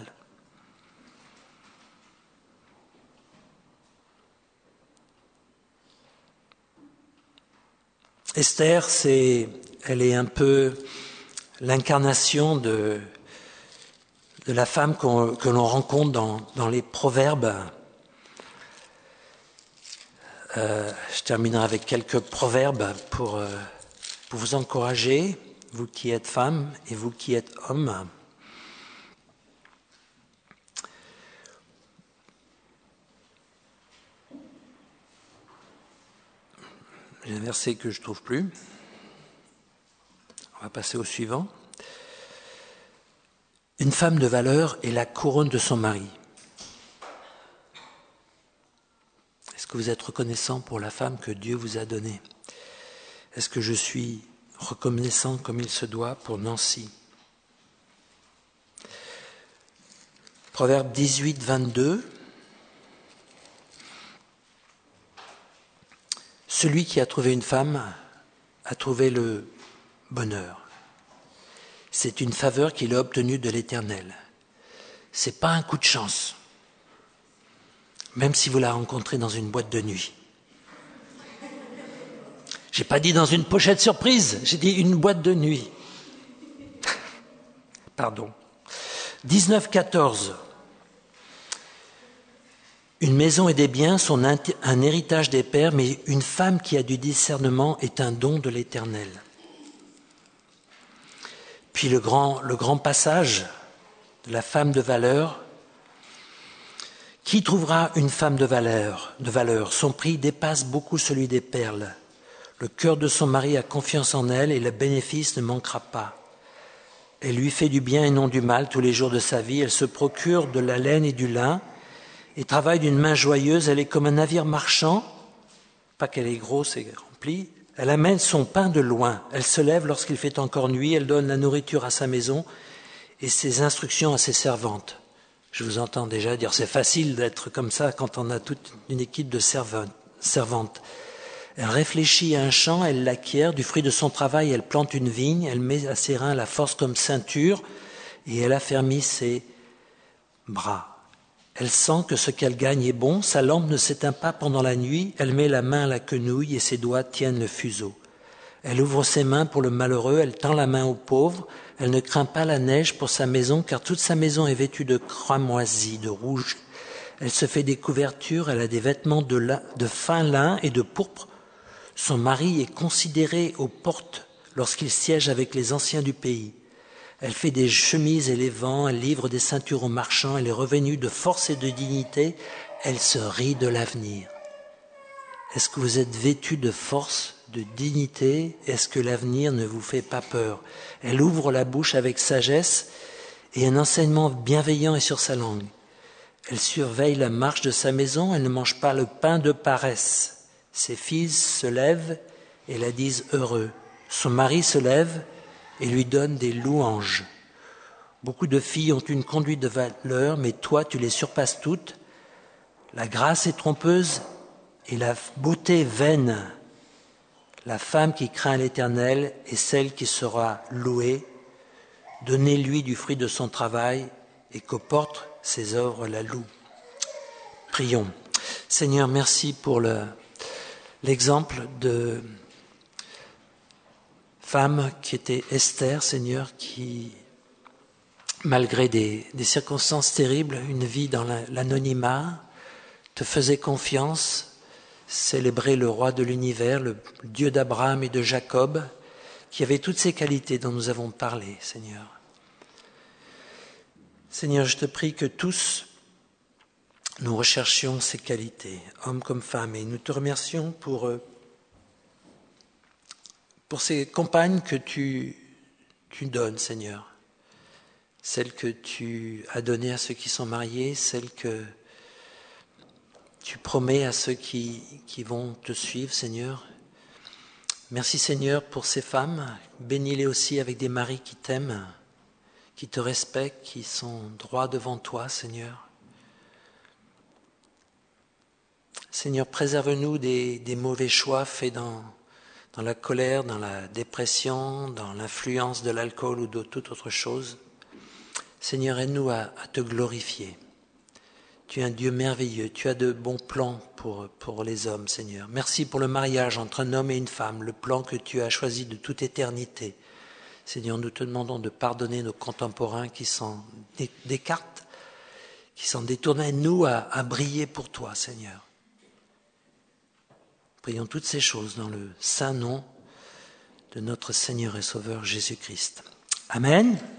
Esther, c'est, elle est un peu l'incarnation de, de la femme qu'on, que l'on rencontre dans, dans les proverbes. Euh, je terminerai avec quelques proverbes pour, euh, pour vous encourager, vous qui êtes femmes et vous qui êtes hommes. J'ai un verset que je ne trouve plus. On va passer au suivant. Une femme de valeur est la couronne de son mari. Est-ce que vous êtes reconnaissant pour la femme que Dieu vous a donnée? Est-ce que je suis reconnaissant comme il se doit pour Nancy? Proverbe dix-huit, vingt-deux. Celui qui a trouvé une femme a trouvé le bonheur. C'est une faveur qu'il a obtenue de l'Éternel. Ce n'est pas un coup de chance, même si vous la rencontrez dans une boîte de nuit. Je n'ai pas dit dans une pochette surprise, j'ai dit une boîte de nuit. Pardon. dix-neuf, quatorze. Une maison et des biens sont un héritage des pères, mais une femme qui a du discernement est un don de l'Éternel. Puis le grand, le grand passage de la femme de valeur. Qui trouvera une femme de valeur, de valeur? Son prix dépasse beaucoup celui des perles. Le cœur de son mari a confiance en elle et le bénéfice ne manquera pas. Elle lui fait du bien et non du mal tous les jours de sa vie. Elle se procure de la laine et du lin et travaille d'une main joyeuse. Elle est comme un navire marchand, pas qu'elle est grosse et remplie. Elle amène son pain de loin. Elle se lève lorsqu'il fait encore nuit. Elle donne la nourriture à sa maison et ses instructions à ses servantes. Je vous entends déjà dire, c'est facile d'être comme ça quand on a toute une équipe de servantes. Elle réfléchit à un champ, elle l'acquiert, du fruit de son travail, elle plante une vigne, elle met à ses reins la force comme ceinture et elle affermit ses bras. Elle sent que ce qu'elle gagne est bon, sa lampe ne s'éteint pas pendant la nuit, elle met la main à la quenouille et ses doigts tiennent le fuseau. Elle ouvre ses mains pour le malheureux, elle tend la main aux pauvres, elle ne craint pas la neige pour sa maison, car toute sa maison est vêtue de cramoisi, de rouge. Elle se fait des couvertures, elle a des vêtements de, lin, de fin lin et de pourpre. Son mari est considéré aux portes lorsqu'il siège avec les anciens du pays. Elle fait des chemises et les vend, elle livre des ceintures aux marchands, elle est revenue de force et de dignité, elle se rit de l'avenir. Est-ce que vous êtes vêtu de force, de dignité? Est-ce que l'avenir ne vous fait pas peur? Elle ouvre la bouche avec sagesse et un enseignement bienveillant est sur sa langue. Elle surveille la marche de sa maison, elle ne mange pas le pain de paresse. Ses filles se lèvent et la disent heureux. Son mari se lève et lui donne des louanges. Beaucoup de filles ont une conduite de valeur, mais toi tu les surpasses toutes. La grâce est trompeuse et la beauté vaine. La femme qui craint l'Éternel est celle qui sera louée. Donnez-lui du fruit de son travail et qu'aux portes ses œuvres la louent. Prions. Seigneur, merci pour le, l'exemple de femme qui était Esther, Seigneur, qui, malgré des, des circonstances terribles, une vie dans l'anonymat, te faisait confiance, célébrait le roi de l'univers, le Dieu d'Abraham et de Jacob, qui avait toutes ces qualités dont nous avons parlé, Seigneur. Seigneur, je te prie que tous nous recherchions ces qualités, hommes comme femmes, et nous te remercions pour, pour ces compagnes que tu, tu donnes, Seigneur. Celles que tu as données à ceux qui sont mariés, celles que tu promets à ceux qui, qui vont te suivre, Seigneur. Merci, Seigneur, pour ces femmes. Bénis-les aussi avec des maris qui t'aiment, qui te respectent, qui sont droits devant toi, Seigneur. Seigneur, préserve-nous des, des mauvais choix faits dans, dans la colère, dans la dépression, dans l'influence de l'alcool ou de toute autre chose. Seigneur, aide-nous à, à te glorifier. Tu es un Dieu merveilleux, tu as de bons plans pour, pour les hommes, Seigneur. Merci pour le mariage entre un homme et une femme, le plan que tu as choisi de toute éternité. Seigneur, nous te demandons de pardonner nos contemporains qui s'en décartent, qui s'en détournent. Aide-nous à, à briller pour toi, Seigneur. Prions toutes ces choses dans le saint nom de notre Seigneur et Sauveur Jésus-Christ. Amen.